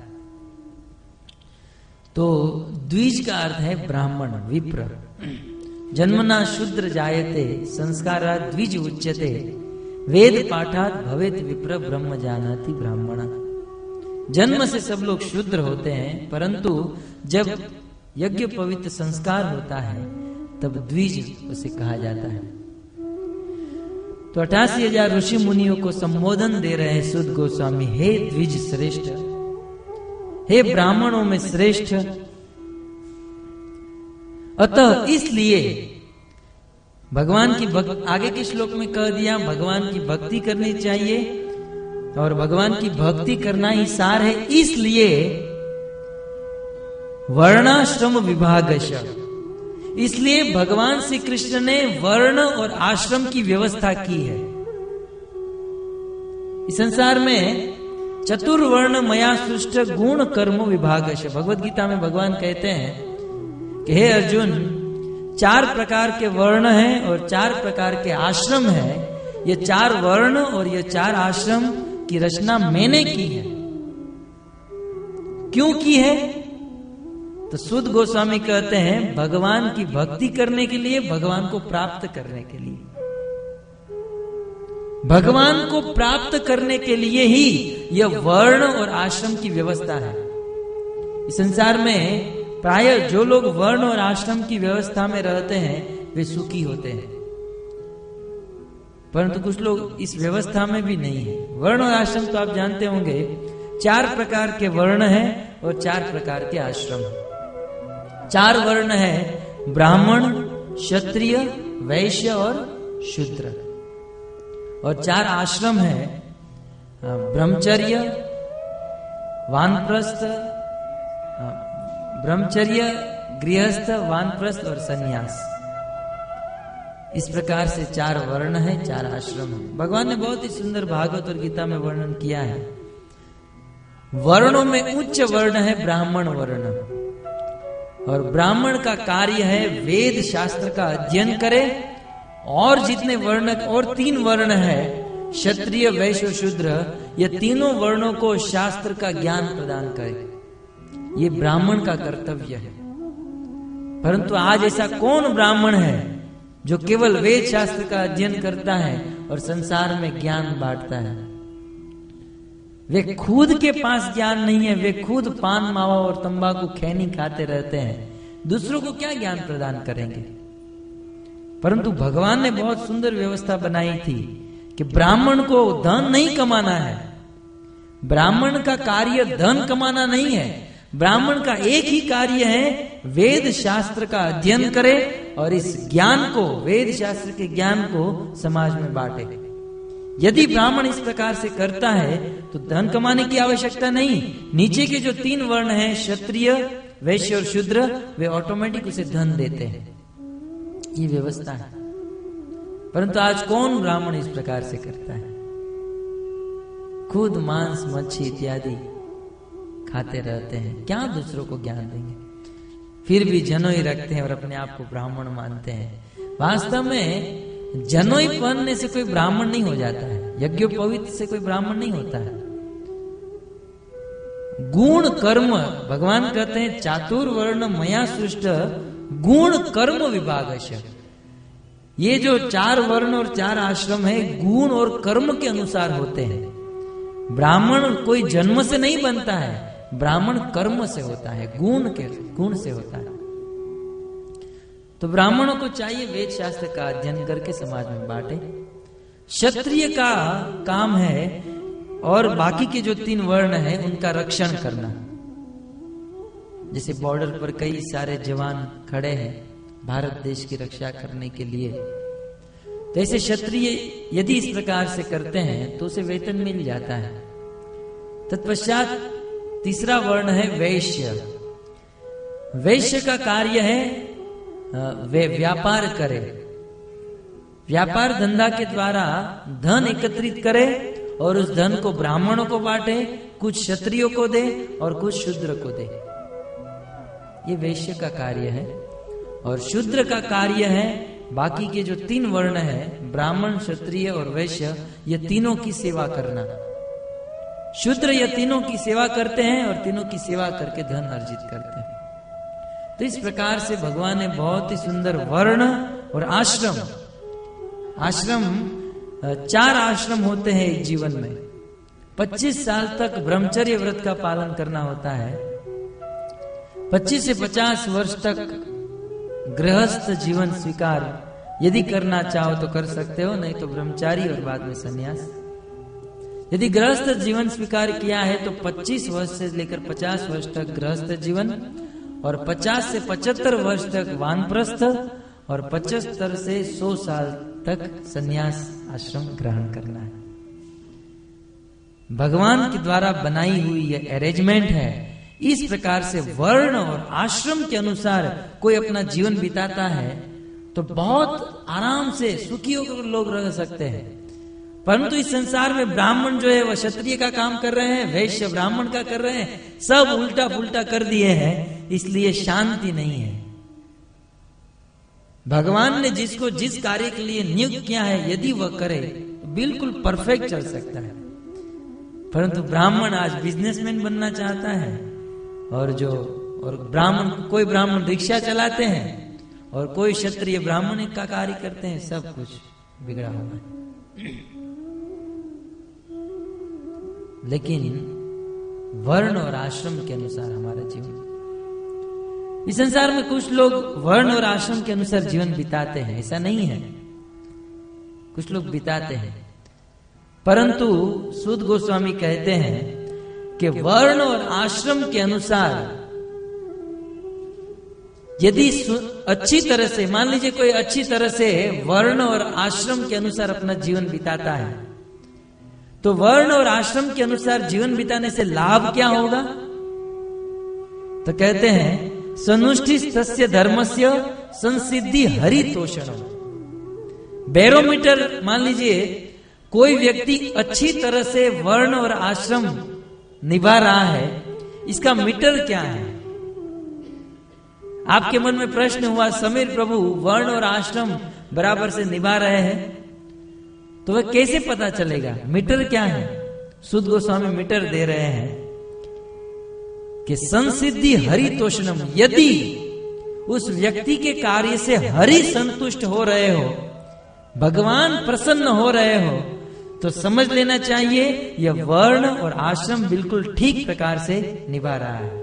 तो द्विज का अर्थ है ब्राह्मण, विप्र। जन्मना शूद्र जायते संस्कारा द्विज उच्यते वेद पाठात भवेत विप्र ब्रह्म जानाति ब्राह्मण। जन्म से सब लोग शूद्र होते हैं, परंतु जब यज्ञ पवित्र संस्कार होता है तब द्विज उसे कहा जाता है। तो 88,000 ऋषि मुनियों को संबोधन दे रहे हैं सूत गोस्वामी, हे द्विज श्रेष्ठ, हे ब्राह्मणों में श्रेष्ठ। अतः इसलिए भगवान की आगे के श्लोक में कह दिया, भगवान की भक्ति करनी चाहिए और भगवान की भक्ति करना ही सार है। इसलिए वर्णाश्रम विभागश, इसलिए भगवान श्री कृष्ण ने वर्ण और आश्रम की व्यवस्था की है। इस संसार में चतुर्वर्ण मया सृष्ट गुण कर्म विभागश। भगवत गीता में भगवान कहते हैं कि हे अर्जुन, 4 प्रकार के वर्ण हैं और 4 प्रकार के आश्रम है। ये 4 वर्ण और ये 4 आश्रम की रचना मैंने की है। क्यों की है? तो सुध गोस्वामी कहते हैं भगवान की भक्ति करने के लिए, भगवान को प्राप्त करने के लिए। भगवान को प्राप्त करने के लिए ही यह वर्ण और आश्रम की व्यवस्था है। इस संसार में प्रायः जो लोग वर्ण और आश्रम की व्यवस्था में रहते हैं वे सुखी होते हैं, परंतु कुछ लोग इस व्यवस्था में भी नहीं है। वर्ण और आश्रम तो आप जानते होंगे, 4 प्रकार के वर्ण हैं और 4 प्रकार के आश्रम। 4 वर्ण है ब्राह्मण, क्षत्रिय, वैश्य और शूद्र। और 4 आश्रम है ब्रह्मचर्य, वानप्रस्थ, ब्रह्मचर्य, गृहस्थ, वानप्रस्थ और सन्यास। इस प्रकार से 4 वर्ण है, 4 आश्रम है। भगवान ने बहुत ही सुंदर भागवत और गीता में वर्णन किया है। वर्णों में उच्च वर्ण है ब्राह्मण वर्ण, और ब्राह्मण का कार्य है वेद शास्त्र का अध्ययन करे, और जितने वर्ण और 3 वर्ण है क्षत्रिय, वैश्य, शूद्र, ये तीनों वर्णों को शास्त्र का ज्ञान प्रदान करे। ये ब्राह्मण का कर्तव्य है। परंतु आज ऐसा कौन ब्राह्मण है जो केवल वेद शास्त्र का अध्ययन करता है और संसार में ज्ञान बांटता है? वे खुद के पास ज्ञान नहीं है, वे खुद पान, मावा और तंबाकू, खैनी खाते रहते हैं, दूसरों को क्या ज्ञान प्रदान करेंगे? परंतु भगवान ने बहुत सुंदर व्यवस्था बनाई थी कि ब्राह्मण को धन नहीं कमाना है। ब्राह्मण का कार्य धन कमाना नहीं है। ब्राह्मण का एक ही कार्य है वेद शास्त्र का अध्ययन करे और इस ज्ञान को, वेद शास्त्र के ज्ञान को समाज में बांटे। यदि ब्राह्मण इस प्रकार से करता है तो धन कमाने की आवश्यकता नहीं। नीचे के जो 3 वर्ण हैं क्षत्रिय, वैश्य और शूद्र, वे ऑटोमेटिक उसे धन देते हैं। ये व्यवस्था है। परंतु आज कौन ब्राह्मण इस प्रकार से करता है? खुद मांस, मच्छी इत्यादि खाते रहते हैं, क्या दूसरों को ज्ञान देंगे? फिर भी जनोई रखते हैं और अपने आप को ब्राह्मण मानते हैं। वास्तव में जनोई बनने से कोई ब्राह्मण नहीं हो जाता है, यज्ञोपवीत से कोई ब्राह्मण नहीं होता है। गुण कर्म, भगवान कहते हैं चातुर्वर्ण मया सृष्ट गुण कर्म विभागस्य। ये जो 4 वर्ण और 4 आश्रम है गुण और कर्म के अनुसार होते हैं। ब्राह्मण कोई जन्म से नहीं बनता है, ब्राह्मण कर्म से होता है, गुण से होता है। तो ब्राह्मणों को चाहिए वेद शास्त्र का अध्ययन करके समाज में बांटे। क्षत्रिय का काम है और बाकी के जो 3 वर्ण है उनका रक्षण करना। जैसे बॉर्डर पर कई सारे जवान खड़े हैं भारत देश की रक्षा करने के लिए, तो ऐसे क्षत्रिय यदि इस प्रकार से करते हैं तो उसे वेतन मिल जाता है। तत्पश्चात तीसरा वर्ण है वैश्य। वैश्य का कार्य है वे व्यापार करे, व्यापार धंधा के द्वारा धन एकत्रित करे और उस धन को ब्राह्मणों को बांटे, कुछ क्षत्रियों को दे और कुछ शूद्र को दे। ये वैश्य का कार्य है। और शूद्र का कार्य है बाकी के जो 3 वर्ण है ब्राह्मण, क्षत्रिय और वैश्य, ये तीनों की सेवा करना। शूद्र ये तीनों की सेवा करते हैं और तीनों की सेवा करके धन अर्जित करते हैं। तो इस प्रकार से भगवान ने बहुत ही सुंदर वर्ण और आश्रम 4 आश्रम होते हैं एक जीवन में। 25 साल तक ब्रह्मचर्य व्रत का पालन करना होता है। 25 से 50 वर्ष तक गृहस्थ जीवन स्वीकार यदि करना चाहो तो कर सकते हो, नहीं तो ब्रह्मचारी और बाद में सन्यास। यदि गृहस्थ जीवन स्वीकार किया है तो 25 वर्ष से लेकर 50 वर्ष तक गृहस्थ जीवन और 50 से 75 वर्ष तक वानप्रस्थ और 75 से 100 साल तक सन्यास आश्रम ग्रहण करना है। भगवान के द्वारा बनाई हुई यह अरेंजमेंट है। इस प्रकार से वर्ण और आश्रम के अनुसार कोई अपना जीवन बिताता है तो बहुत आराम से सुखी होकर लोग रह सकते हैं। परंतु इस संसार में ब्राह्मण जो है वह क्षत्रिय का काम कर रहे हैं, वैश्य ब्राह्मण का कर रहे हैं, सब उल्टा पुल्टा कर दिए हैं, इसलिए शांति नहीं है। भगवान ने जिसको जिस कार्य के लिए नियुक्त किया है यदि वह करे तो बिल्कुल परफेक्ट चल सकता है। परंतु ब्राह्मण आज बिजनेसमैन बनना चाहता है, और ब्राह्मण, कोई ब्राह्मण रिक्शा चलाते हैं और कोई क्षत्रिय ब्राह्मण का कार्य करते हैं, सब कुछ बिगड़ा हुआ है। लेकिन वर्ण और आश्रम के अनुसार हमारा जीवन, इस संसार में कुछ लोग वर्ण और आश्रम के अनुसार जीवन बिताते हैं, ऐसा नहीं है, कुछ लोग बिताते हैं, परंतु सूत गोस्वामी कहते हैं कि वर्ण और आश्रम के अनुसार यदि अच्छी तरह से, मान लीजिए कोई अच्छी तरह से वर्ण और आश्रम के अनुसार अपना जीवन बिताता है, तो वर्ण और आश्रम के अनुसार जीवन बिताने से लाभ क्या होगा? तो कहते हैं सनुष्ठि तस्य धर्मस्य संसिद्धि हरितोषणम। बैरोमीटर, मान लीजिए कोई व्यक्ति अच्छी तरह से वर्ण और आश्रम निभा रहा है, इसका मीटर क्या है? आपके मन में प्रश्न हुआ, समीर प्रभु वर्ण और आश्रम बराबर से निभा रहे हैं, तो वह कैसे पता चलेगा? मीटर क्या है? सूत गोस्वामी मीटर दे रहे हैं कि संसिद्धि हरितोषणम, यदि उस व्यक्ति के कार्य से हरि संतुष्ट हो रहे हो, भगवान प्रसन्न हो रहे हो, तो समझ लेना चाहिए यह वर्ण और आश्रम बिल्कुल ठीक प्रकार से निभा रहा है।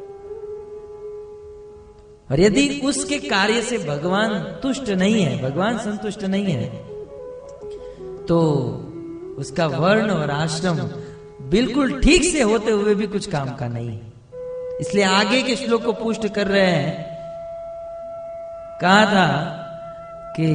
और यदि उसके कार्य से भगवान तुष्ट नहीं है, भगवान संतुष्ट नहीं है, तो उसका वर्ण और आश्रम बिल्कुल ठीक से होते हुए भी कुछ काम का नहीं है। इसलिए आगे के श्लोक को पुष्ट कर रहे हैं, कहा था कि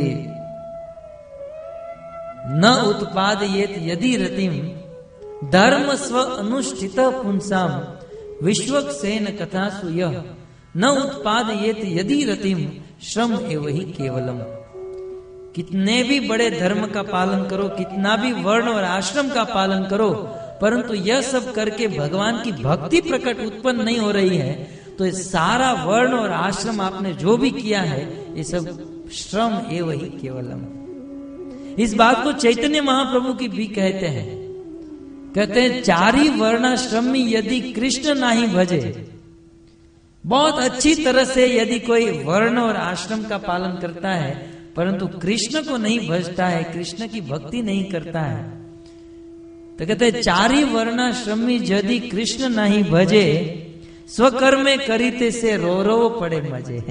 न उत्पादयेत यदि रतिम धर्म स्व अनुष्ठित पुंसाम विश्वक्सेन कथासु यः न उत्पादयेत यदि रतिम श्रम एव ही केवलम। कितने भी बड़े धर्म का पालन करो, कितना भी वर्ण और आश्रम का पालन करो, परंतु यह सब करके भगवान की भक्ति प्रकट उत्पन्न नहीं हो रही है, तो ये सारा वर्ण और आश्रम आपने जो भी किया है ये सब श्रम एव ही केवलम। इस बात को चैतन्य महाप्रभु की भी कहते हैं, कहते हैं चारी वर्णाश्रमी यदि कृष्ण नहीं भजे। बहुत अच्छी तरह से यदि कोई वर्ण और आश्रम का पालन करता है परंतु कृष्ण को नहीं भजता है, कृष्ण की भक्ति नहीं करता है, तो कहते हैं चारी वर्णाश्रमी यदि कृष्ण नहीं भजे स्वकर्मे करीते से रो रो पड़े मजे।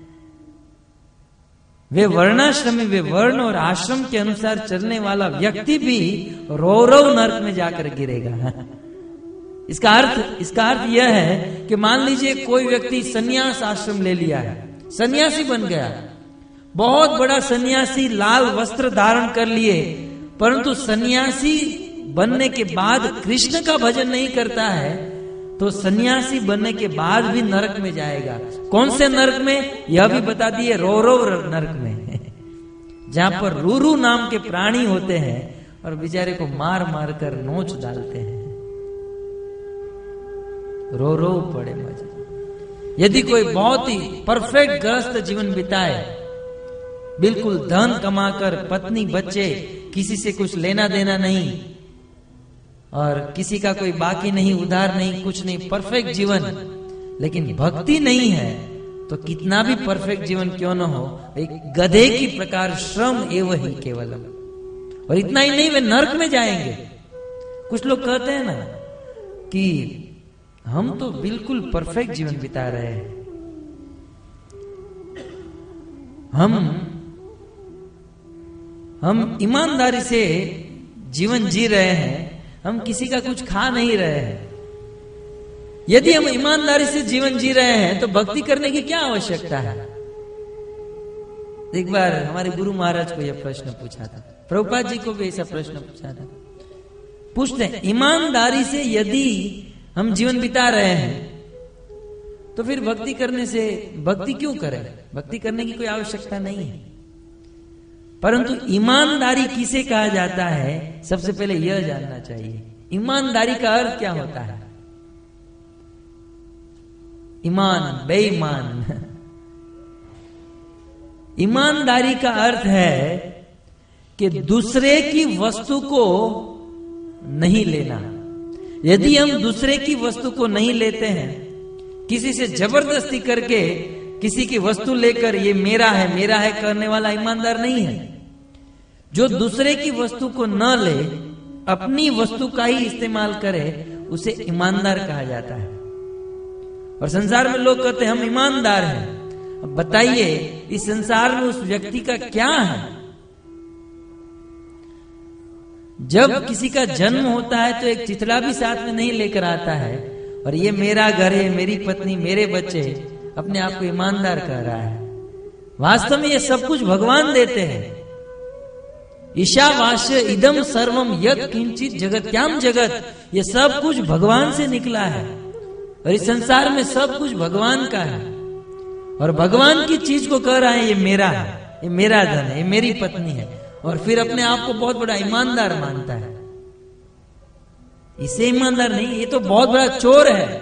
वे वर्णाश्रमी, वे वर्ण और आश्रम के अनुसार चलने वाला व्यक्ति भी रो रो नरक में जाकर गिरेगा। इसका अर्थ यह है कि मान लीजिए कोई व्यक्ति सन्यास आश्रम ले लिया है, सन्यासी बन गया, बहुत बड़ा सन्यासी, लाल वस्त्र धारण कर लिए, परंतु सन्यासी बनने के बाद कृष्ण का भजन नहीं करता है, तो सन्यासी बनने के बाद भी नरक में जाएगा। कौन से नरक में? यह भी बता दिए, रो नरक में, जहां पर रूरू नाम के प्राणी होते हैं और बेचारे को मार मार कर नोच डालते हैं। रो पड़े मजे। यदि कोई बहुत ही परफेक्ट गृहस्थ जीवन बिताए, बिल्कुल धन कमाकर, पत्नी बच्चे, किसी से कुछ लेना देना नहीं और किसी का कोई बाकी नहीं, उधार नहीं, कुछ नहीं, परफेक्ट जीवन, लेकिन भक्ति नहीं है, तो कितना भी परफेक्ट जीवन क्यों न हो, एक गधे की प्रकार श्रम एव ही केवलम। और इतना ही नहीं, वे नरक में जाएंगे। कुछ लोग कहते हैं ना कि हम तो बिल्कुल परफेक्ट जीवन बिता रहे हैं, हम ईमानदारी से जीवन जी रहे हैं, हम किसी का कुछ खा नहीं रहे हैं। यदि हम ईमानदारी से जीवन जी रहे हैं तो भक्ति करने की क्या आवश्यकता है? एक बार हमारे गुरु महाराज को यह प्रश्न पूछा था, प्रभुपाद जी को भी ऐसा प्रश्न पूछा था। पूछते हैं, ईमानदारी से यदि हम जीवन बिता रहे हैं तो फिर भक्ति करने से, भक्ति क्यों करें? भक्ति करने की कोई आवश्यकता नहीं है। परंतु ईमानदारी किसे कहा जाता है, सबसे पहले यह जानना चाहिए। ईमानदारी का अर्थ क्या होता है? ईमान, बेईमान। ईमानदारी का अर्थ है कि दूसरे की वस्तु को नहीं लेना। यदि हम दूसरे की वस्तु को नहीं लेते हैं, किसी से जबरदस्ती करके किसी की वस्तु लेकर ये मेरा है करने वाला ईमानदार नहीं है। जो दूसरे की वस्तु को न ले, अपनी वस्तु का ही इस्तेमाल करे, उसे ईमानदार कहा जाता है। और संसार में लोग कहते हैं हम ईमानदार हैं। अब बताइए इस संसार में उस व्यक्ति का क्या है? जब किसी का जन्म होता है तो एक चिथड़ा भी साथ में नहीं लेकर आता है, और ये मेरा घर है, मेरी पत्नी, मेरे बच्चे, अपने आप को ईमानदार कह रहा है। वास्तव में ये सब कुछ भगवान देते हैं। ईशावास्य इदम सर्वम यत् किंचित जगत्याम जगत, ये सब कुछ भगवान से निकला है। और इस संसार में सब कुछ भगवान का है, और भगवान की चीज को कह रहा है ये मेरा है, ये मेरा धन है, ये मेरी पत्नी है, और फिर अपने आप को बहुत बड़ा ईमानदार मानता है। इसे ईमानदार नहीं, ये तो बहुत बड़ा चोर है।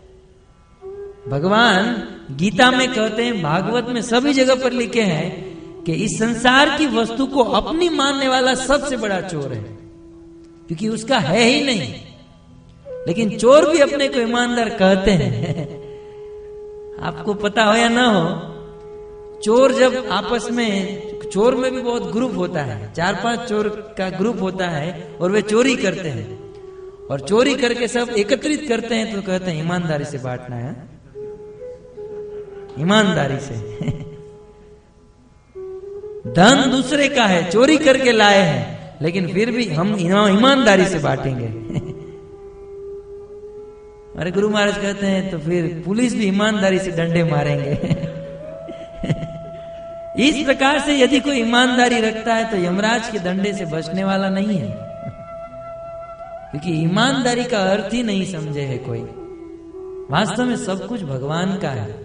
भगवान गीता में कहते हैं, भागवत में सभी जगह पर लिखे हैं कि इस संसार की वस्तु को अपनी मानने वाला सबसे बड़ा चोर है, क्योंकि उसका है ही नहीं। लेकिन चोर भी अपने को ईमानदार कहते हैं। आपको पता हो या ना हो, चोर जब आपस में, चोर में भी बहुत ग्रुप होता है, 4-5 चोर का ग्रुप होता है, और वे चोरी करते हैं, और चोरी करके सब एकत्रित करते हैं तो कहते हैं ईमानदारी से बांटना है, ईमानदारी से। धन दूसरे का है, चोरी करके लाए हैं, लेकिन फिर भी हम ईमानदारी से बांटेंगे। अरे गुरु महाराज कहते हैं तो फिर पुलिस भी ईमानदारी से डंडे मारेंगे। इस प्रकार से यदि कोई ईमानदारी रखता है तो यमराज के डंडे से बचने वाला नहीं है, क्योंकि ईमानदारी का अर्थ ही नहीं समझे है कोई। वास्तव में सब कुछ भगवान का है,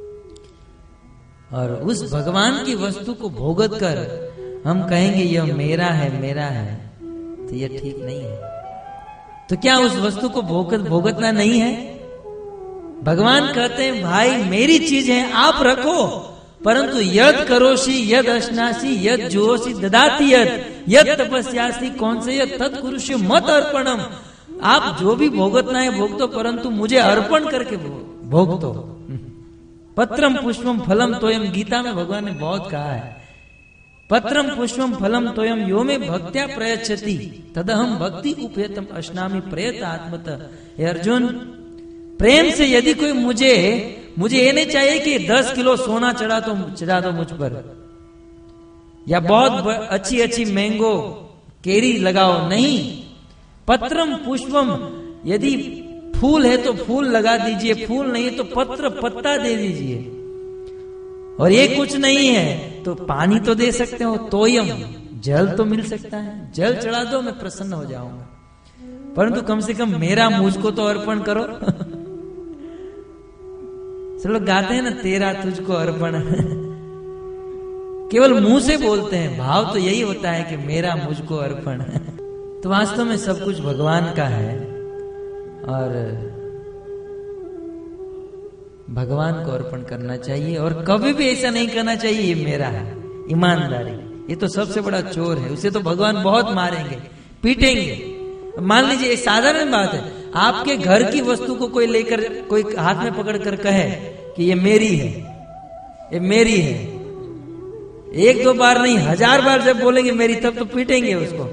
और उस भगवान की वस्तु को भोगत कर हम कहेंगे यह मेरा है, तो यह ठीक नहीं है। तो क्या उस वस्तु को भोगतना नहीं है? भगवान कहते हैं भाई मेरी चीज है, आप रखो, परंतु यद करोषि यद अश्नासी यद जुहोषि ददाति यद तपस्यासी कौन से यद तत्कुरुष्य मत अर्पणम। आप जो भी भोगतना है भोग दो, परंतु मुझे अर्पण करके भोग दो। पत्रम पुष्पम फलम तोयम, गीता में भगवान ने बहुत कहा है, पत्रम पुष्पम फलम तोयम यो में भक्त्या प्रयच्छति तदहम भक्ति उपयतम अश्नामि प्रयत आत्मतः। हे अर्जुन, प्रेम से यदि कोई मुझे ये नहीं चाहिए कि 10 किलो सोना चढ़ा दो मुझ पर, या बहुत अच्छी मैंगो केरी लगाओ, नहीं। पत्रम पुष्पम, यदि फूल है तो फूल लगा दीजिए, फूल नहीं है तो पत्ता दे दीजिए, और ये कुछ नहीं है तो पानी तो दे सकते हो, तोयम, जल तो मिल सकता है, जल चढ़ा दो, मैं प्रसन्न हो जाऊंगा, परंतु कम से कम मेरा मुझको तो अर्पण करो। सब लोग गाते हैं ना, तेरा तुझको अर्पण। केवल मुंह से बोलते हैं, भाव तो यही होता है कि मेरा मुझको अर्पण। तो वास्तव में सब कुछ भगवान का है, और भगवान को अर्पण करना चाहिए, और कभी भी ऐसा नहीं करना चाहिए ये मेरा है। ईमानदारी, ये तो सबसे बड़ा चोर है, उसे तो भगवान बहुत मारेंगे, पीटेंगे। मान लीजिए एक साधारण बात है, आपके घर की वस्तु को कोई लेकर, कोई हाथ में पकड़ कर कहे कि ये मेरी है, ये मेरी है, 1-2 बार नहीं 1000 बार जब बोलेंगे मेरी, तब तो पीटेंगे उसको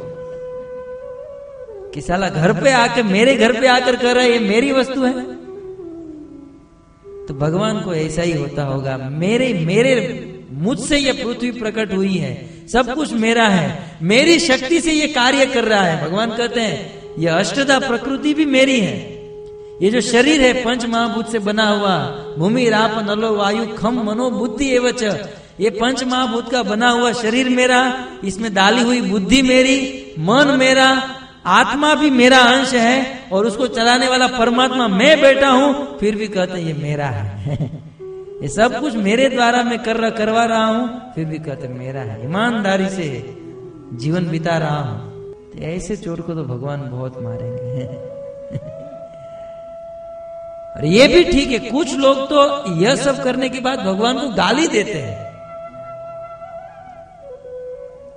कि साला घर पे आकर, मेरे घर पे आकर कह रहा है ये मेरी वस्तु है। तो भगवान को ऐसा ही होता होगा, मेरे मुझसे ये पृथ्वी प्रकट हुई है, सब कुछ मेरा है, मेरी शक्ति से ये कार्य कर रहा है। भगवान कहते हैं ये अष्टधा प्रकृति भी मेरी है, ये जो शरीर है 5 महाभूत से बना हुआ, भूमि राप नलो वायु खम मनो बुद्धि एवच, ये 5 महाभूत का बना हुआ शरीर मेरा, इसमें डाली हुई बुद्धि मेरी, मन मेरा, आत्मा भी मेरा अंश है, और उसको चलाने वाला परमात्मा मैं बैठा हूं, फिर भी कहते हैं ये मेरा है। ये सब कुछ मेरे द्वारा मैं करवा रहा हूं, फिर भी कहते हैं मेरा है। ईमानदारी से जीवन बिता रहा हूं, तो ऐसे चोर को तो भगवान बहुत मारेंगे। और ये भी ठीक है, कुछ लोग तो यह सब करने के बाद भगवान को गाली देते हैं।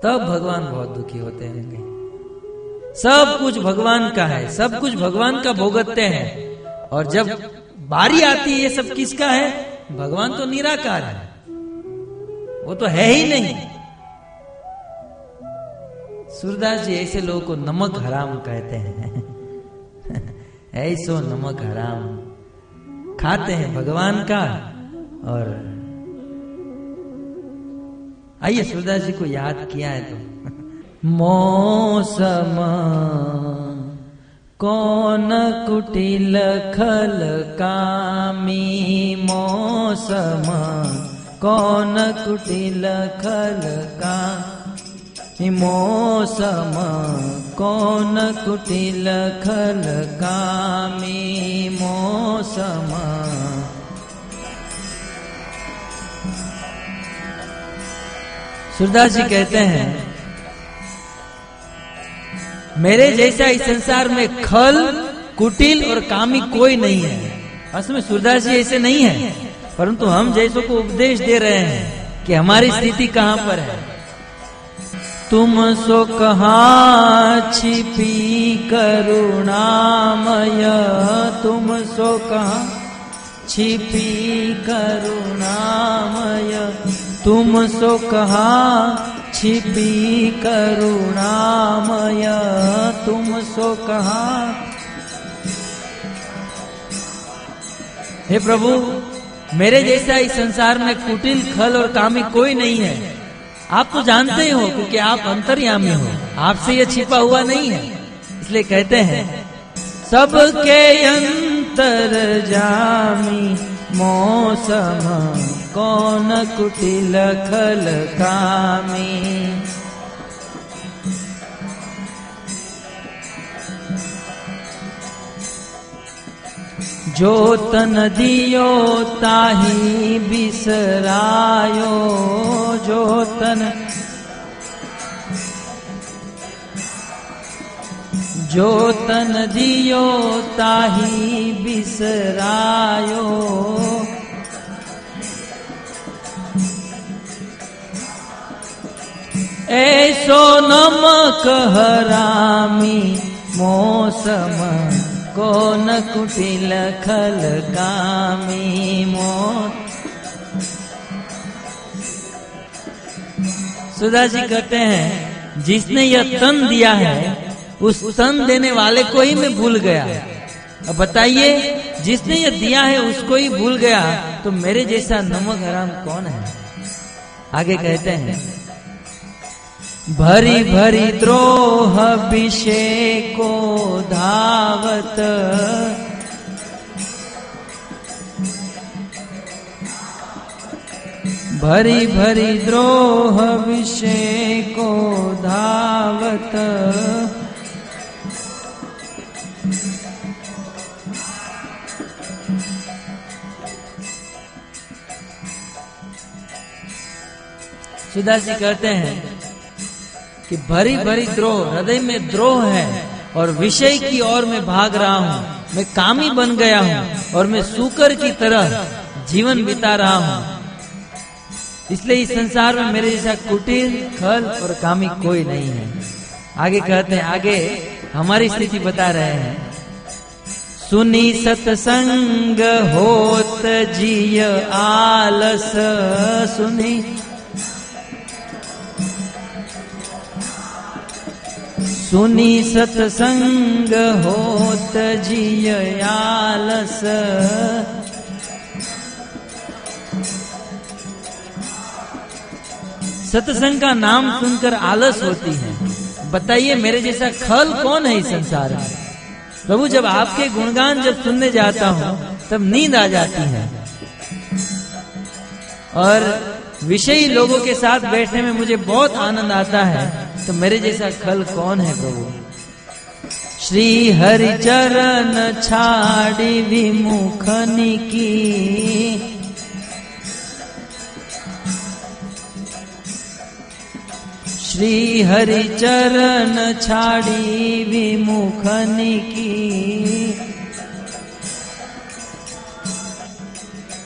तब भगवान बहुत दुखी होते हैं। सब कुछ भगवान का है, सब कुछ भगवान का भोगते हैं, और जब बारी आती है ये सब किसका है? भगवान तो निराकार है, वो तो है ही नहीं। सूरदास जी ऐसे लोगों को नमक हराम कहते हैं। ऐसो नमक हराम, खाते हैं भगवान का। और आइए सूरदास जी को याद किया है तो मौसम कौन कुटिल खल कामी, मौसम कौन कुटिल खल कामी, मौसम कौन कुटिल खल कामी, मौसम। सूरदास जी कहते हैं मेरे जैसा इस संसार में खल, कुटिल और कामी कोई नहीं है। असल में सूरदास जी ऐसे नहीं है, परंतु हम जैसों को उपदेश दे रहे हैं कि हमारी स्थिति कहां पर है। तुम सो कहां छिपी करुणामय, तुम सो कहां छिपी करुणामय, तुम सो कहां छिपी करुणामय, तुम सो कहां। हे प्रभु, मेरे जैसा इस संसार में कुटिल, खल और कामी कोई नहीं है। आप तो जानते ही हो, क्योंकि आप अंतर्यामी हो, आपसे ये छिपा हुआ नहीं है। इसलिए कहते हैं सबके अंतर जामी, मौसम कौन कुटिल खल कामी। जो तन दियो ताही बिसरायो, जो तन जो तन दियो ताही बिसरायो, ऐसो नमक हरामी, मौसम कौन कुटिल खल कामी, सुधा जी कहते हैं जिसने यह तन दिया है उस तन देने वाले को ही मैं भूल गया। अब बताइए, जिसने ये दिया है उसको ही भूल गया, तो मेरे जैसा नमक हराम कौन है। आगे कहते हैं भरी भरी द्रोह विषय को धावत, भरी भरी द्रोह विषय को धावत, सुदास जी कहते हैं कि भरी भरी द्रोह, हृदय में द्रोह है और विषय की ओर मैं भाग रहा हूँ, मैं कामी बन गया हूँ और मैं सूकर की तरह जीवन बिता रहा हूँ। इसलिए इस संसार में मेरे जैसा कुटिल, खल और कामी कोई नहीं है। आगे कहते हैं, आगे हमारी स्थिति बता रहे हैं सुनी सत्संग होत जिय आलस, सुनी सुनी सत्संग होत जिय आलस, सत्संग का नाम सुनकर आलस होती है। बताइए मेरे जैसा खल कौन है इस संसार में। प्रभु, जब आपके गुणगान जब सुनने जाता हूँ तब नींद आ जाती है, और विषयी लोगों के साथ बैठने में मुझे बहुत आनंद आता है, तो मेरे जैसा खल कौन है प्रभु। श्री हरि चरण छाड़ी विमुखनि की, श्री हरि चरण छाड़ी विमुखनि की,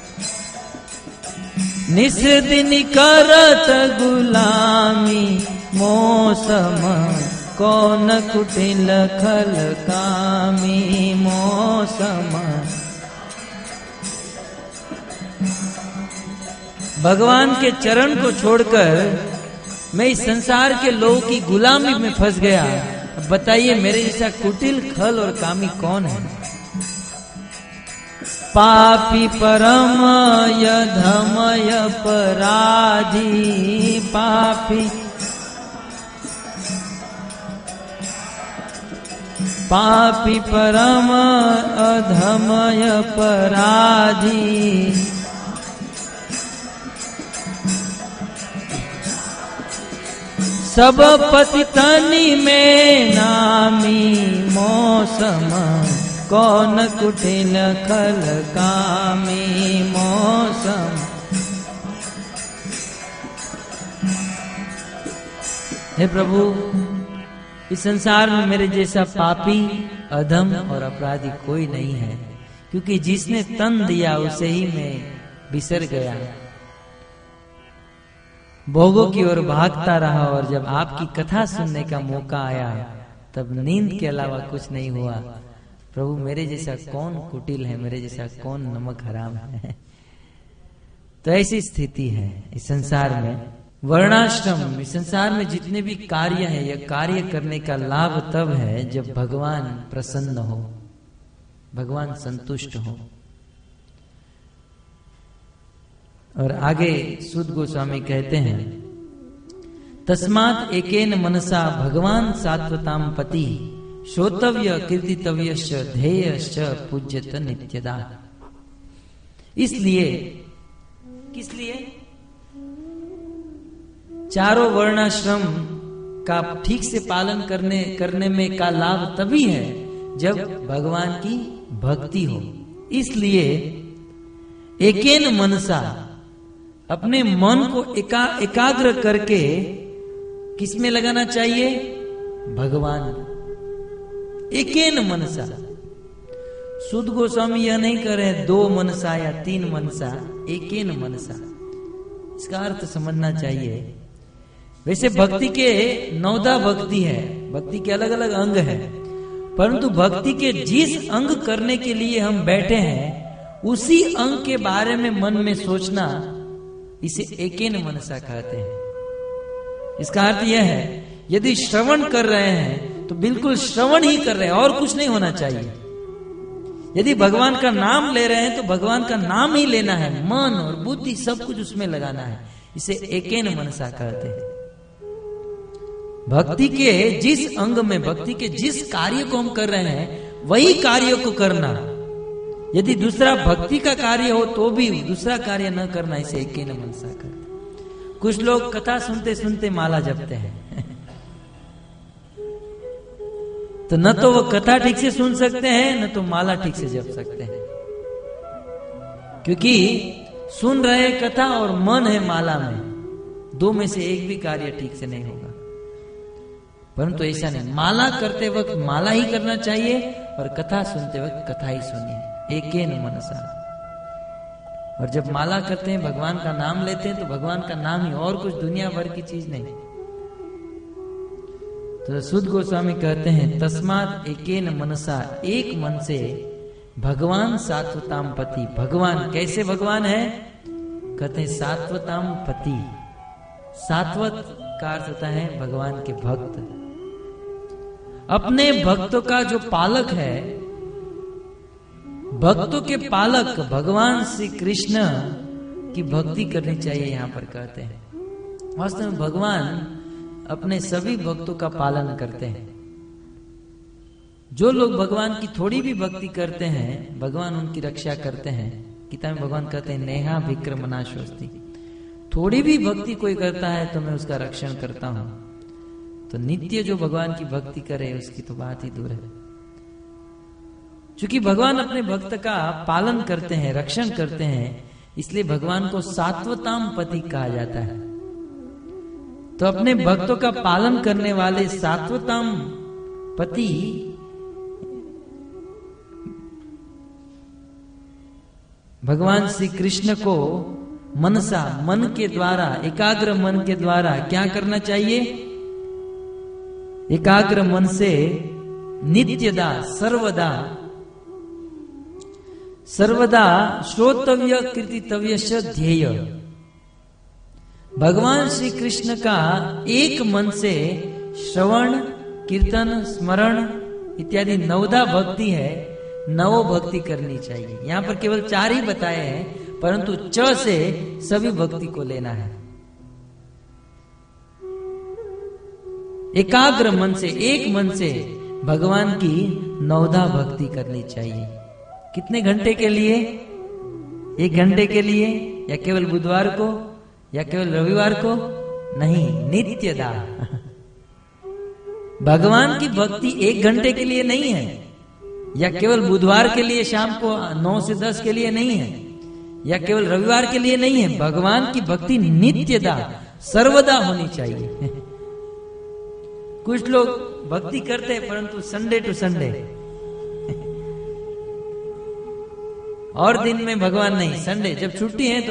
निस दिन करत गुलामी, मौसम कौन कुटिल खल कामी मौसम। भगवान के चरण को छोड़कर मैं इस संसार के लोगों की गुलामी में फंस गया। अब बताइए मेरे जैसा कुटिल खल और कामी कौन है? पापी परम यधमय अपराधी पापी परम अधमय अपराधी सब पतितनि में नामी मौसम कौन कुटिल खल कामी मौसम। हे प्रभु, इस संसार में मेरे जैसा पापी अधम और अपराधी कोई नहीं है, क्योंकि जिसने तन दिया उसे ही मैं बिसर गया, भोगों की ओर भागता रहा। और जब आपकी कथा सुनने का मौका आया तब नींद के अलावा कुछ नहीं हुआ। प्रभु, मेरे जैसा कौन कुटिल है, मेरे जैसा कौन नमक हराम है। तो ऐसी स्थिति है इस संसार में। वर्णाश्रम, इस संसार में जितने भी कार्य है, यह कार्य करने का लाभ तब है जब भगवान प्रसन्न हो, भगवान संतुष्ट हो। और आगे सूत गोस्वामी कहते हैं, तस्मात् एकेन मनसा भगवान सात्वताम पति श्रोतव्य कीर्तितव्यश्च ध्येयश्च पूज्यत नित्यदा। इसलिए, किस लिए? चारों वर्णाश्रम का ठीक से पालन करने में का लाभ तभी है जब भगवान की भक्ति हो। इसलिए एकेन मनसा, अपने मन को एकाग्र करके किसमें लगाना चाहिए? भगवान। एकेन मनसा। सुध गोस्वामी यह नहीं कर रहे 2 मनसा या 3 मनसा, एकेन मनसा। इसका अर्थ समझना चाहिए। वैसे भक्ति के 9 भक्ति है, भक्ति के अलग अलग अंग है, परंतु भक्ति के जिस अंग करने के लिए हम बैठे हैं उसी अंग के बारे में मन में सोचना, इसे एकेन मनसा कहते हैं। इसका अर्थ यह है, यदि श्रवण कर रहे हैं तो बिल्कुल श्रवण ही कर रहे हैं, और कुछ नहीं होना चाहिए। यदि भगवान का नाम ले रहे हैं तो भगवान का नाम ही लेना है, मन और बुद्धि सब कुछ उसमें लगाना है। इसे एकेन मनसा कहते हैं। भक्ति के जिस अंग में, भक्ति के जिस कार्य को हम कर रहे हैं वही कार्य को करना। यदि दूसरा भक्ति का कार्य हो तो भी दूसरा कार्य न करना, इसे एकेन मनसा करते। कुछ लोग कथा सुनते सुनते माला जपते हैं तो न तो वो कथा ठीक से सुन सकते हैं, न तो माला ठीक से जप सकते हैं, क्योंकि सुन रहे कथा और मन है माला में, 2 में से एक भी कार्य ठीक से नहीं होगा। परंतु ऐसा नहीं, माला करते वक्त माला ही करना चाहिए और कथा सुनते वक्त कथा ही सुनिए, एकेन मनसा। और जब माला करते हैं, भगवान का नाम लेते हैं, तो भगवान का नाम ही, और कुछ दुनिया भर की चीज नहीं। तो सुध गोस्वामी कहते हैं, तस्मात् एकेन मनसा, एक मन से भगवान सात्वताम पति। भगवान कैसे भगवान है? कहते हैं सात्वताम पति। सात्वत का अर्थ होता है भगवान के भक्त। अपने भक्तों का जो पालक है, भक्तों के पालक भगवान श्री कृष्ण की भक्ति करनी चाहिए। यहां पर कहते हैं वास्तव में भगवान अपने सभी भक्तों का पालन करते हैं। जो लोग भगवान की थोड़ी भी भक्ति करते हैं, भगवान उनकी रक्षा करते हैं। गीता में भगवान कहते हैं, नेहा विक्रमणा स्वस्ति। थोड़ी भी भक्ति कोई करता है तो मैं उसका रक्षण करता हूं। तो नित्य जो भगवान की भक्ति करे उसकी तो बात ही दूर है। चूंकि भगवान अपने भक्त का पालन करते हैं, रक्षण करते हैं, इसलिए भगवान को सात्वताम पति कहा जाता है। तो अपने भक्तों का पालन करने वाले सात्वताम पति भगवान श्री कृष्ण को मनसा, मन के द्वारा, एकाग्र मन के द्वारा क्या करना चाहिए? एकाग्र मन से नित्यदा सर्वदा श्रोतव्य कीर्तितव्य ध्येय, भगवान श्री कृष्ण का एक मन से श्रवण कीर्तन स्मरण इत्यादि नवधा भक्ति है, नवो भक्ति करनी चाहिए। यहां पर केवल 4 ही बताए हैं, परंतु च से सभी भक्ति को लेना है। एकाग्र मन से, एक मन से भगवान की नवधा भक्ति करनी चाहिए। कितने घंटे के लिए? 1 घंटे के लिए, या केवल बुधवार को, या केवल रविवार को? नहीं, नित्यदा। भगवान की भक्ति 1 घंटे के लिए नहीं है, या केवल बुधवार के लिए शाम को 9 से 10 के लिए नहीं है, या केवल रविवार के लिए नहीं है। भगवान की भक्ति नित्यदा सर्वदा होनी चाहिए। कुछ लोग भक्ति करते हैं परंतु संडे टू संडे, और दिन में भगवान नहीं, संडे जब छुट्टी है तो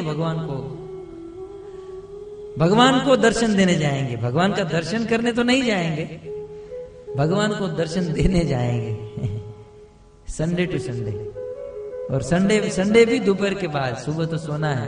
भगवान को दर्शन देने जाएंगे। भगवान का दर्शन करने तो नहीं जाएंगे, भगवान को दर्शन देने जाएंगे। संडे टू संडे, और संडे भी दोपहर के बाद, सुबह तो सोना है।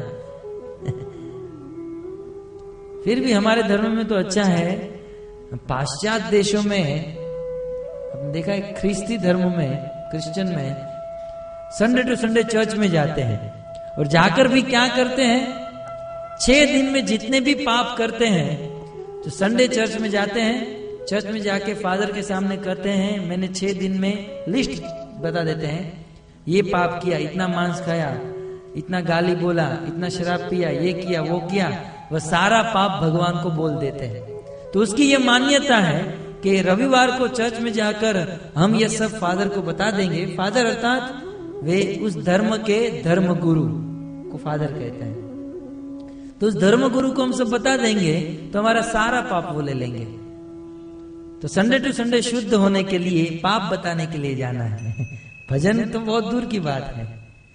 फिर भी हमारे धर्म में तो अच्छा है। पाश्चात्य देशों में आपने देखा है, ख्रिस्ती धर्म में, क्रिश्चियन में संडे टू संडे चर्च में जाते हैं, और जाकर भी क्या करते हैं, 6 दिन में जितने भी पाप करते हैं तो संडे चर्च में जाते हैं। चर्च में जाके फादर के सामने करते हैं, मैंने 6 दिन में लिस्ट बता देते हैं, ये पाप किया, इतना मांस खाया, इतना गाली बोला, इतना शराब पिया, ये किया वो किया, वह सारा पाप भगवान को बोल देते हैं। तो उसकी ये मान्यता है कि रविवार को चर्च में जाकर हम ये सब फादर को बता देंगे। फादर अर्थात वे उस धर्म के धर्म गुरु को फादर कहते हैं। तो उस धर्म गुरु को हम सब बता देंगे तो हमारा सारा पाप वो ले लेंगे। तो संडे टू संडे शुद्ध होने के लिए, पाप बताने के लिए जाना है। भजन तो बहुत दूर की बात है।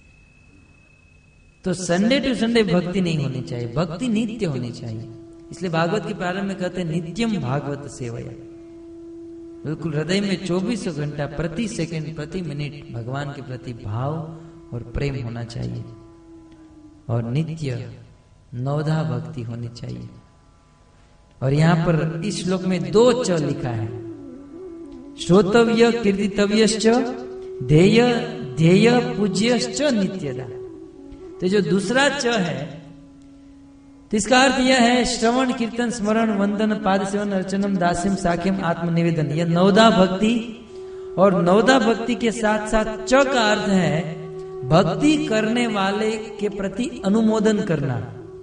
तो संडे टू संडे भक्ति नहीं होनी चाहिए, भक्ति नित्य होनी चाहिए। इसलिए भागवत के प्रारंभ में कहते हैं नित्यम भागवत सेवया। बिल्कुल हृदय में 24 घंटा प्रति सेकंड प्रति मिनट भगवान के प्रति भाव और प्रेम होना चाहिए, और नित्य नवधा भक्ति होनी चाहिए। और यहां पर इस श्लोक में 2 च लिखा है, श्रोतव्य कीर्तितव्यश्च ध्येय ध्येय पूज्यश्च नित्यदा। तो जो दूसरा च है, तो इसका अर्थ यह है श्रवण कीर्तन स्मरण वंदन पाद सेवन अर्चनम दास्यम साख्यम आत्मनिवेदन, यह नवधा भक्ति। और नवधा भक्ति के साथ साथ च का अर्थ है भक्ति करने वाले के प्रति अनुमोदन करना।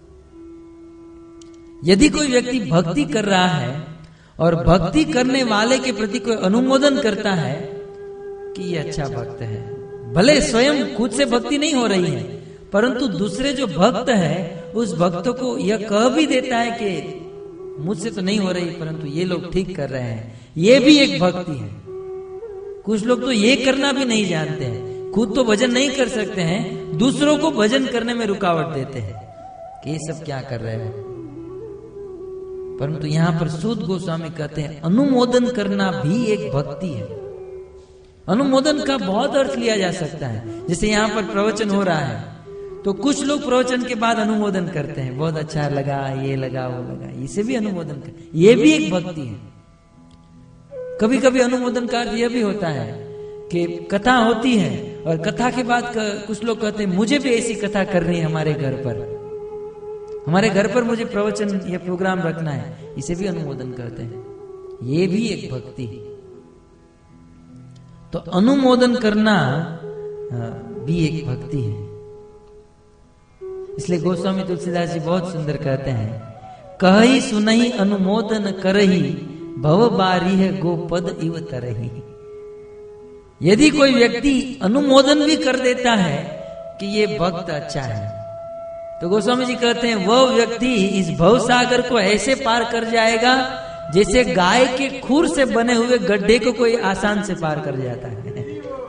यदि कोई व्यक्ति भक्ति कर रहा है और भक्ति करने वाले के प्रति कोई अनुमोदन करता है कि ये अच्छा भक्त है, भले स्वयं खुद से भक्ति नहीं हो रही है, परंतु दूसरे जो भक्त है उस भक्त को यह कह भी देता है कि मुझसे तो नहीं हो रही, परंतु ये लोग ठीक कर रहे हैं, ये भी एक भक्ति है। कुछ लोग तो ये करना भी नहीं जानते हैं, खुद तो भजन नहीं कर सकते हैं, दूसरों को भजन करने में रुकावट देते हैं कि ये सब क्या कर रहे हैं। परंतु यहां पर सूत गोस्वामी कहते हैं अनुमोदन करना भी एक भक्ति है। अनुमोदन का बहुत अर्थ लिया जा सकता है। जैसे यहां पर प्रवचन हो रहा है तो कुछ लोग प्रवचन के बाद अनुमोदन करते हैं, बहुत अच्छा लगा, ये लगा, वो लगा, इसे भी अनुमोदन कर, ये भी एक भक्ति है। कभी कभी अनुमोदन का अर्थ यह भी होता है कि कथा होती है और कथा के बाद कुछ लोग कहते हैं मुझे भी ऐसी कथा करनी है, हमारे घर पर मुझे प्रवचन या प्रोग्राम रखना है, इसे भी अनुमोदन करते हैं। ये भी एक भक्ति है। तो अनुमोदन करना भी एक भक्ति है। इसलिए गोस्वामी तुलसीदास जी बहुत सुंदर कहते हैं, कही सुनहि अनुमोदन करही भव बारी है गोपद इव तरही। यदि कोई व्यक्ति अनुमोदन भी कर देता है कि ये भक्त अच्छा है, तो गोस्वामी जी कहते हैं वह व्यक्ति इस भवसागर को ऐसे पार कर जाएगा जैसे गाय के खूर से बने हुए गड्ढे को कोई आसान से पार कर जाता है।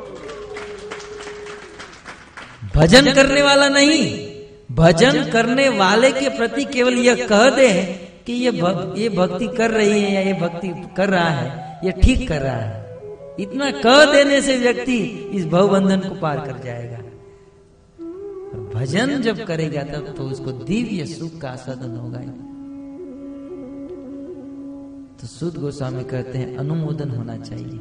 भजन करने वाला नहीं, भजन करने वाले के प्रति केवल यह कह दे कि ये भक्ति कर रही है या ये भक्ति कर रहा है, ये ठीक कर रहा है। इतना कह देने से व्यक्ति इस भवबंधन को पार कर जाएगा। और भजन जब करेगा तब तो उसको दिव्य सुख का आस्वादन होगा। तो सूत गोस्वामी कहते हैं अनुमोदन होना चाहिए।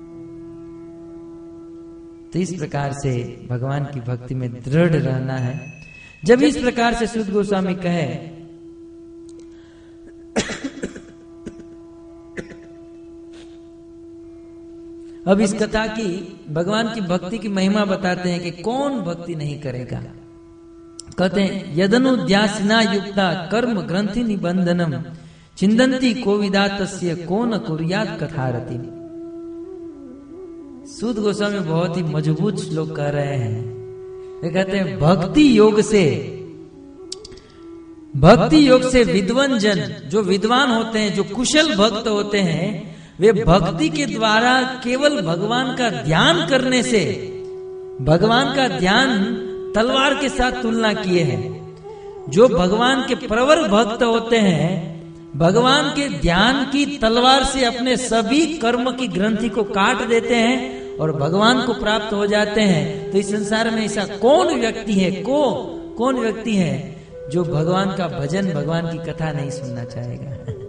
तो इस प्रकार से भगवान की भक्ति में दृढ़ रहना है। जब इस प्रकार से सूत गोस्वामी कहे अब इस कथा की भगवान की भक्ति की महिमा बताते हैं कि कौन भक्ति नहीं करेगा। कहते हैं यदनुद्यासिना युक्ता कर्म ग्रंथि निबंधनम चिंदंती कोविदा तस्य कौन कुर्यात कथारति। सूत गोस्वामी बहुत ही मजबूत श्लोक कह रहे हैं। वे कहते हैं भक्ति योग से विद्वान जन, जो विद्वान होते हैं, जो कुशल भक्त होते हैं, वे भक्ति के द्वारा केवल भगवान का ध्यान करने से, भगवान का ध्यान तलवार के साथ तुलना किए हैं। जो भगवान के प्रवर भक्त होते हैं, भगवान के ध्यान की तलवार से अपने सभी कर्म की ग्रंथि को काट देते हैं और भगवान को प्राप्त हो जाते हैं। तो इस संसार में ऐसा कौन व्यक्ति है, कौन व्यक्ति है जो भगवान का भजन, भगवान की कथा नहीं सुनना चाहेगा।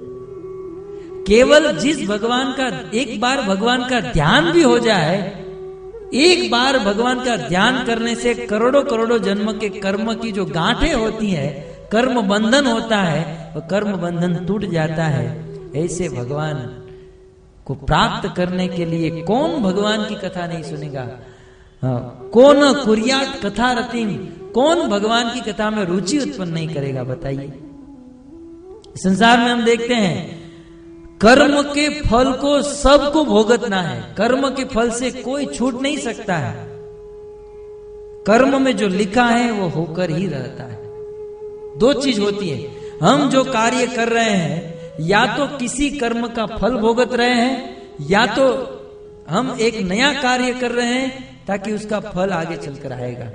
केवल जिस भगवान का एक बार भगवान का ध्यान भी हो जाए, एक बार भगवान का ध्यान करने से करोड़ों करोड़ों जन्म के कर्म की जो गांठें होती है, कर्म बंधन होता है, वह कर्म बंधन टूट जाता है। ऐसे भगवान को प्राप्त करने के लिए कौन भगवान की कथा नहीं सुनेगा। कौन कुर्यात कथा रतिम, कौन भगवान की कथा में रुचि उत्पन्न नहीं करेगा। बताइए, संसार में हम देखते हैं कर्म के फल को सबको भोगतना है। कर्म के फल से कोई छूट नहीं सकता है। कर्म में जो लिखा है वो होकर ही रहता है। दो चीज होती है, हम जो कार्य कर रहे हैं या तो किसी कर्म का फल भोगत रहे हैं, या तो हम एक नया कार्य कर रहे हैं ताकि उसका फल आगे चलकर आएगा।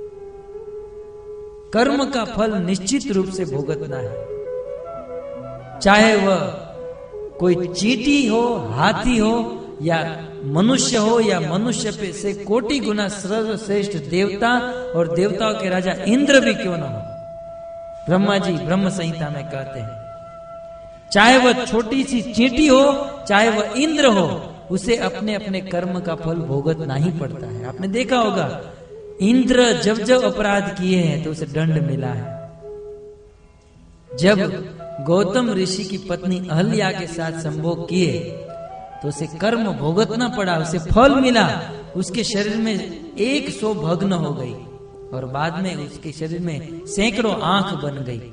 कर्म का फल निश्चित रूप से भोगतना है, चाहे वह कोई चींटी हो, हाथी हो, या मनुष्य हो, या मनुष्य पे से कोटि गुना सर्वश्रेष्ठ देवता और देवताओं के राजा इंद्र भी क्यों ना हो। ब्रह्मा जी ब्रह्म संहिता में कहते हैं, चाहे वह छोटी सी चींटी हो, चाहे वह इंद्र हो, उसे अपने अपने कर्म का फल भोगतना ही पड़ता है। आपने देखा होगा, इंद्र जब जब अपराध किए हैं तो उसे दंड मिला है। जब गौतम ऋषि की पत्नी अहल्या के साथ संभोग किए तो उसे कर्म भोगतना पड़ा, उसे फल मिला। उसके शरीर में 100 भग्न हो गई और बाद में उसके शरीर में सैकड़ों आंख बन गई।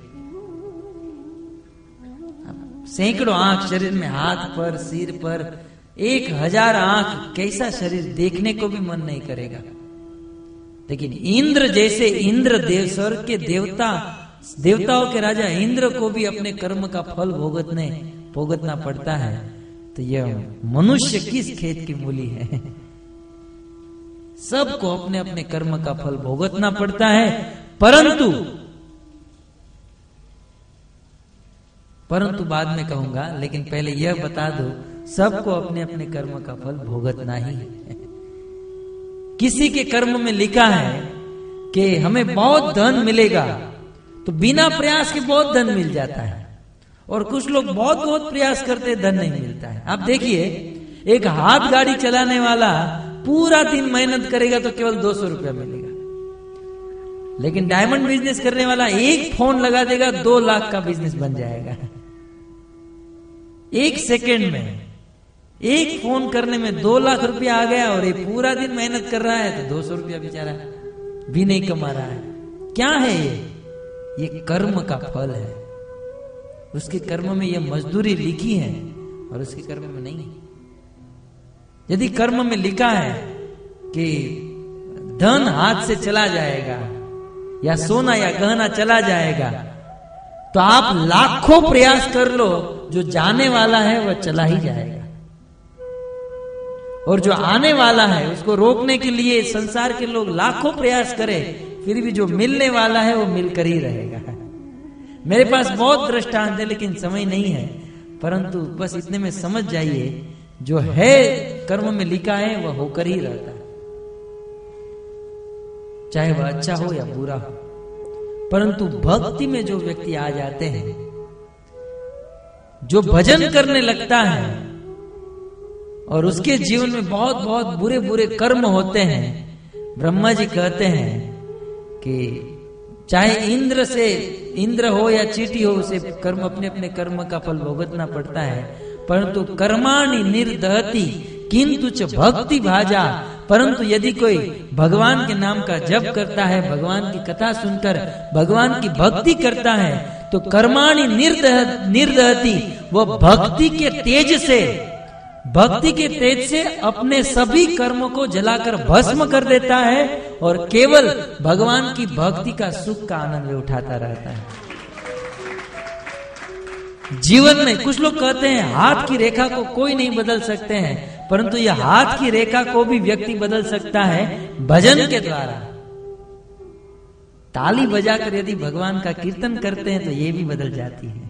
सैकड़ों आंख शरीर में, हाथ पर, सिर पर 1000 आंख, कैसा शरीर, देखने को भी मन नहीं करेगा। लेकिन इंद्र जैसे, इंद्र देव, स्वर्ग के देवता, देवताओं के राजा इंद्र को भी अपने कर्म का फल भोगतना पड़ता है। तो यह मनुष्य किस खेत की मूली है। सबको अपने अपने कर्म का फल भोगतना पड़ता है, परंतु बाद में कहूंगा, लेकिन पहले यह बता दो, सबको अपने अपने कर्म का फल भोगतना ही है। किसी के कर्म में लिखा है कि हमें बहुत धन मिलेगा, तो बिना प्रयास के बहुत धन मिल जाता है, और कुछ लोग बहुत प्रयास करते धन नहीं मिलता है। आप देखिए, एक हाथ गाड़ी चलाने वाला पूरा दिन मेहनत करेगा तो केवल 200 रुपया मिलेगा, लेकिन डायमंड बिजनेस करने वाला एक फोन लगा देगा 2 लाख का बिजनेस बन जाएगा। एक सेकेंड में एक फोन करने में 2 लाख रुपया आ गया, और ये पूरा दिन मेहनत कर रहा है तो 200 रुपया बेचारा भी नहीं कमा रहा है। क्या है ये कर्म का फल है। उसके कर्म में यह मजदूरी लिखी है और उसके कर्म में नहीं। यदि कर्म में लिखा है कि धन हाथ से चला जाएगा, या सोना या गहना चला जाएगा, तो आप लाखों प्रयास कर लो, जो जाने वाला है वह चला ही जाएगा, और जो आने वाला है उसको रोकने के लिए संसार के लोग लाखों प्रयास करें, फिर भी जो मिलने वाला है वो मिलकर ही रहेगा। मेरे पास बहुत दृष्टांत है, लेकिन समय नहीं है, परंतु बस इतने में समझ जाइए जो है कर्म में लिखा है वह होकर ही रहता है, चाहे वह अच्छा हो या बुरा हो। परंतु भक्ति में जो व्यक्ति आ जाते हैं, जो भजन करने लगता है और उसके जीवन में बहुत बहुत बुरे बुरे कर्म होते हैं, ब्रह्मा जी कहते हैं कि चाहे इंद्र हो या चींटी हो, उसे कर्म अपने अपने कर्म का फल भुगतना पड़ता है। परंतु कर्माणि निर्दहति किंतु च भक्ति भाजा। परंतु यदि कोई भगवान के नाम का जप करता है, भगवान की कथा सुनकर भगवान की भक्ति करता है, तो कर्माणि निर्दहति, वह भक्ति के तेज से अपने सभी कर्मों को जलाकर भस्म कर देता है और केवल भगवान की भक्ति का सुख का आनंद उठाता रहता है। जीवन में कुछ लोग कहते हैं हाथ की रेखा को कोई नहीं बदल सकते हैं, परंतु यह हाथ की रेखा को भी व्यक्ति बदल सकता है भजन के द्वारा। ताली बजाकर यदि भगवान का कीर्तन करते हैं तो ये भी बदल जाती है।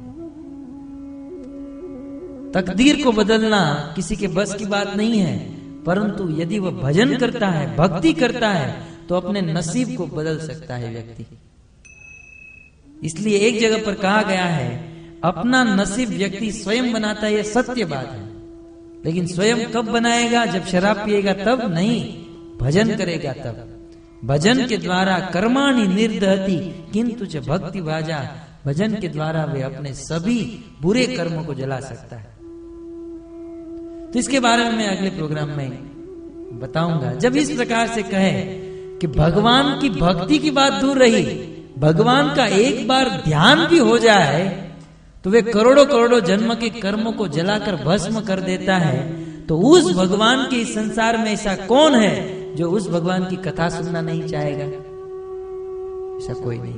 तकदीर को बदलना किसी के बस की बात नहीं है, परंतु यदि वह भजन करता है, भक्ति करता है, तो अपने नसीब को बदल सकता है व्यक्ति। इसलिए एक जगह पर कहा गया है, अपना नसीब व्यक्ति स्वयं बनाता है। यह सत्य बात है, लेकिन स्वयं कब बनाएगा? जब शराब पिएगा तब नहीं, भजन करेगा तब। भजन के द्वारा कर्माणि निर्दहति किंतु च भक्ति भाजा, भजन के द्वारा वे अपने सभी बुरे कर्मों को जला सकता है। तो इसके बारे में मैं अगले प्रोग्राम में बताऊंगा। जब इस प्रकार से कहे कि भगवान की भक्ति की बात दूर रही, भगवान का एक बार ध्यान भी हो जाए तो वे करोड़ों करोड़ों जन्म के कर्मों को जलाकर भस्म कर देता है। तो उस भगवान के इस संसार में ऐसा कौन है जो उस भगवान की कथा सुनना नहीं चाहेगा? ऐसा कोई नहीं।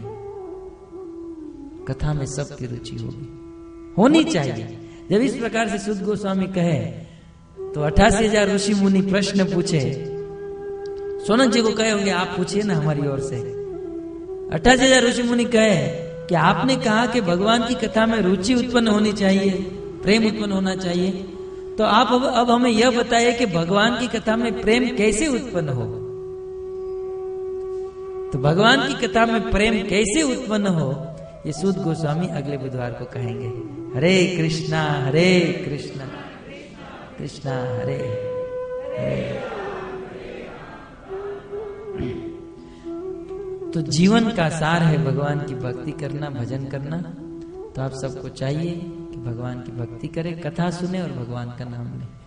कथा में सबकी रुचि होनी चाहिए। जब इस प्रकार से सुध गोस्वामी कहे तो 88,000 ऋषि मुनि प्रश्न पूछे। सोनक जी को कहे होंगे आप पूछिए ना हमारी ओर से। 88,000 ऋषि मुनि कहे कि आपने कहा कि भगवान की कथा में रुचि उत्पन्न होनी चाहिए, प्रेम उत्पन्न होना चाहिए, तो आप अब हमें यह बताइए कि भगवान की कथा में प्रेम कैसे उत्पन्न हो। तो भगवान की कथा में प्रेम कैसे उत्पन्न हो, ये सुध गोस्वामी अगले बुधवार को कहेंगे। हरे कृष्णा कृष्णा हरे हरे। तो जीवन का सार है भगवान की भक्ति करना, भजन करना। तो आप सबको चाहिए कि भगवान की भक्ति करें, कथा सुने और भगवान का नाम लें।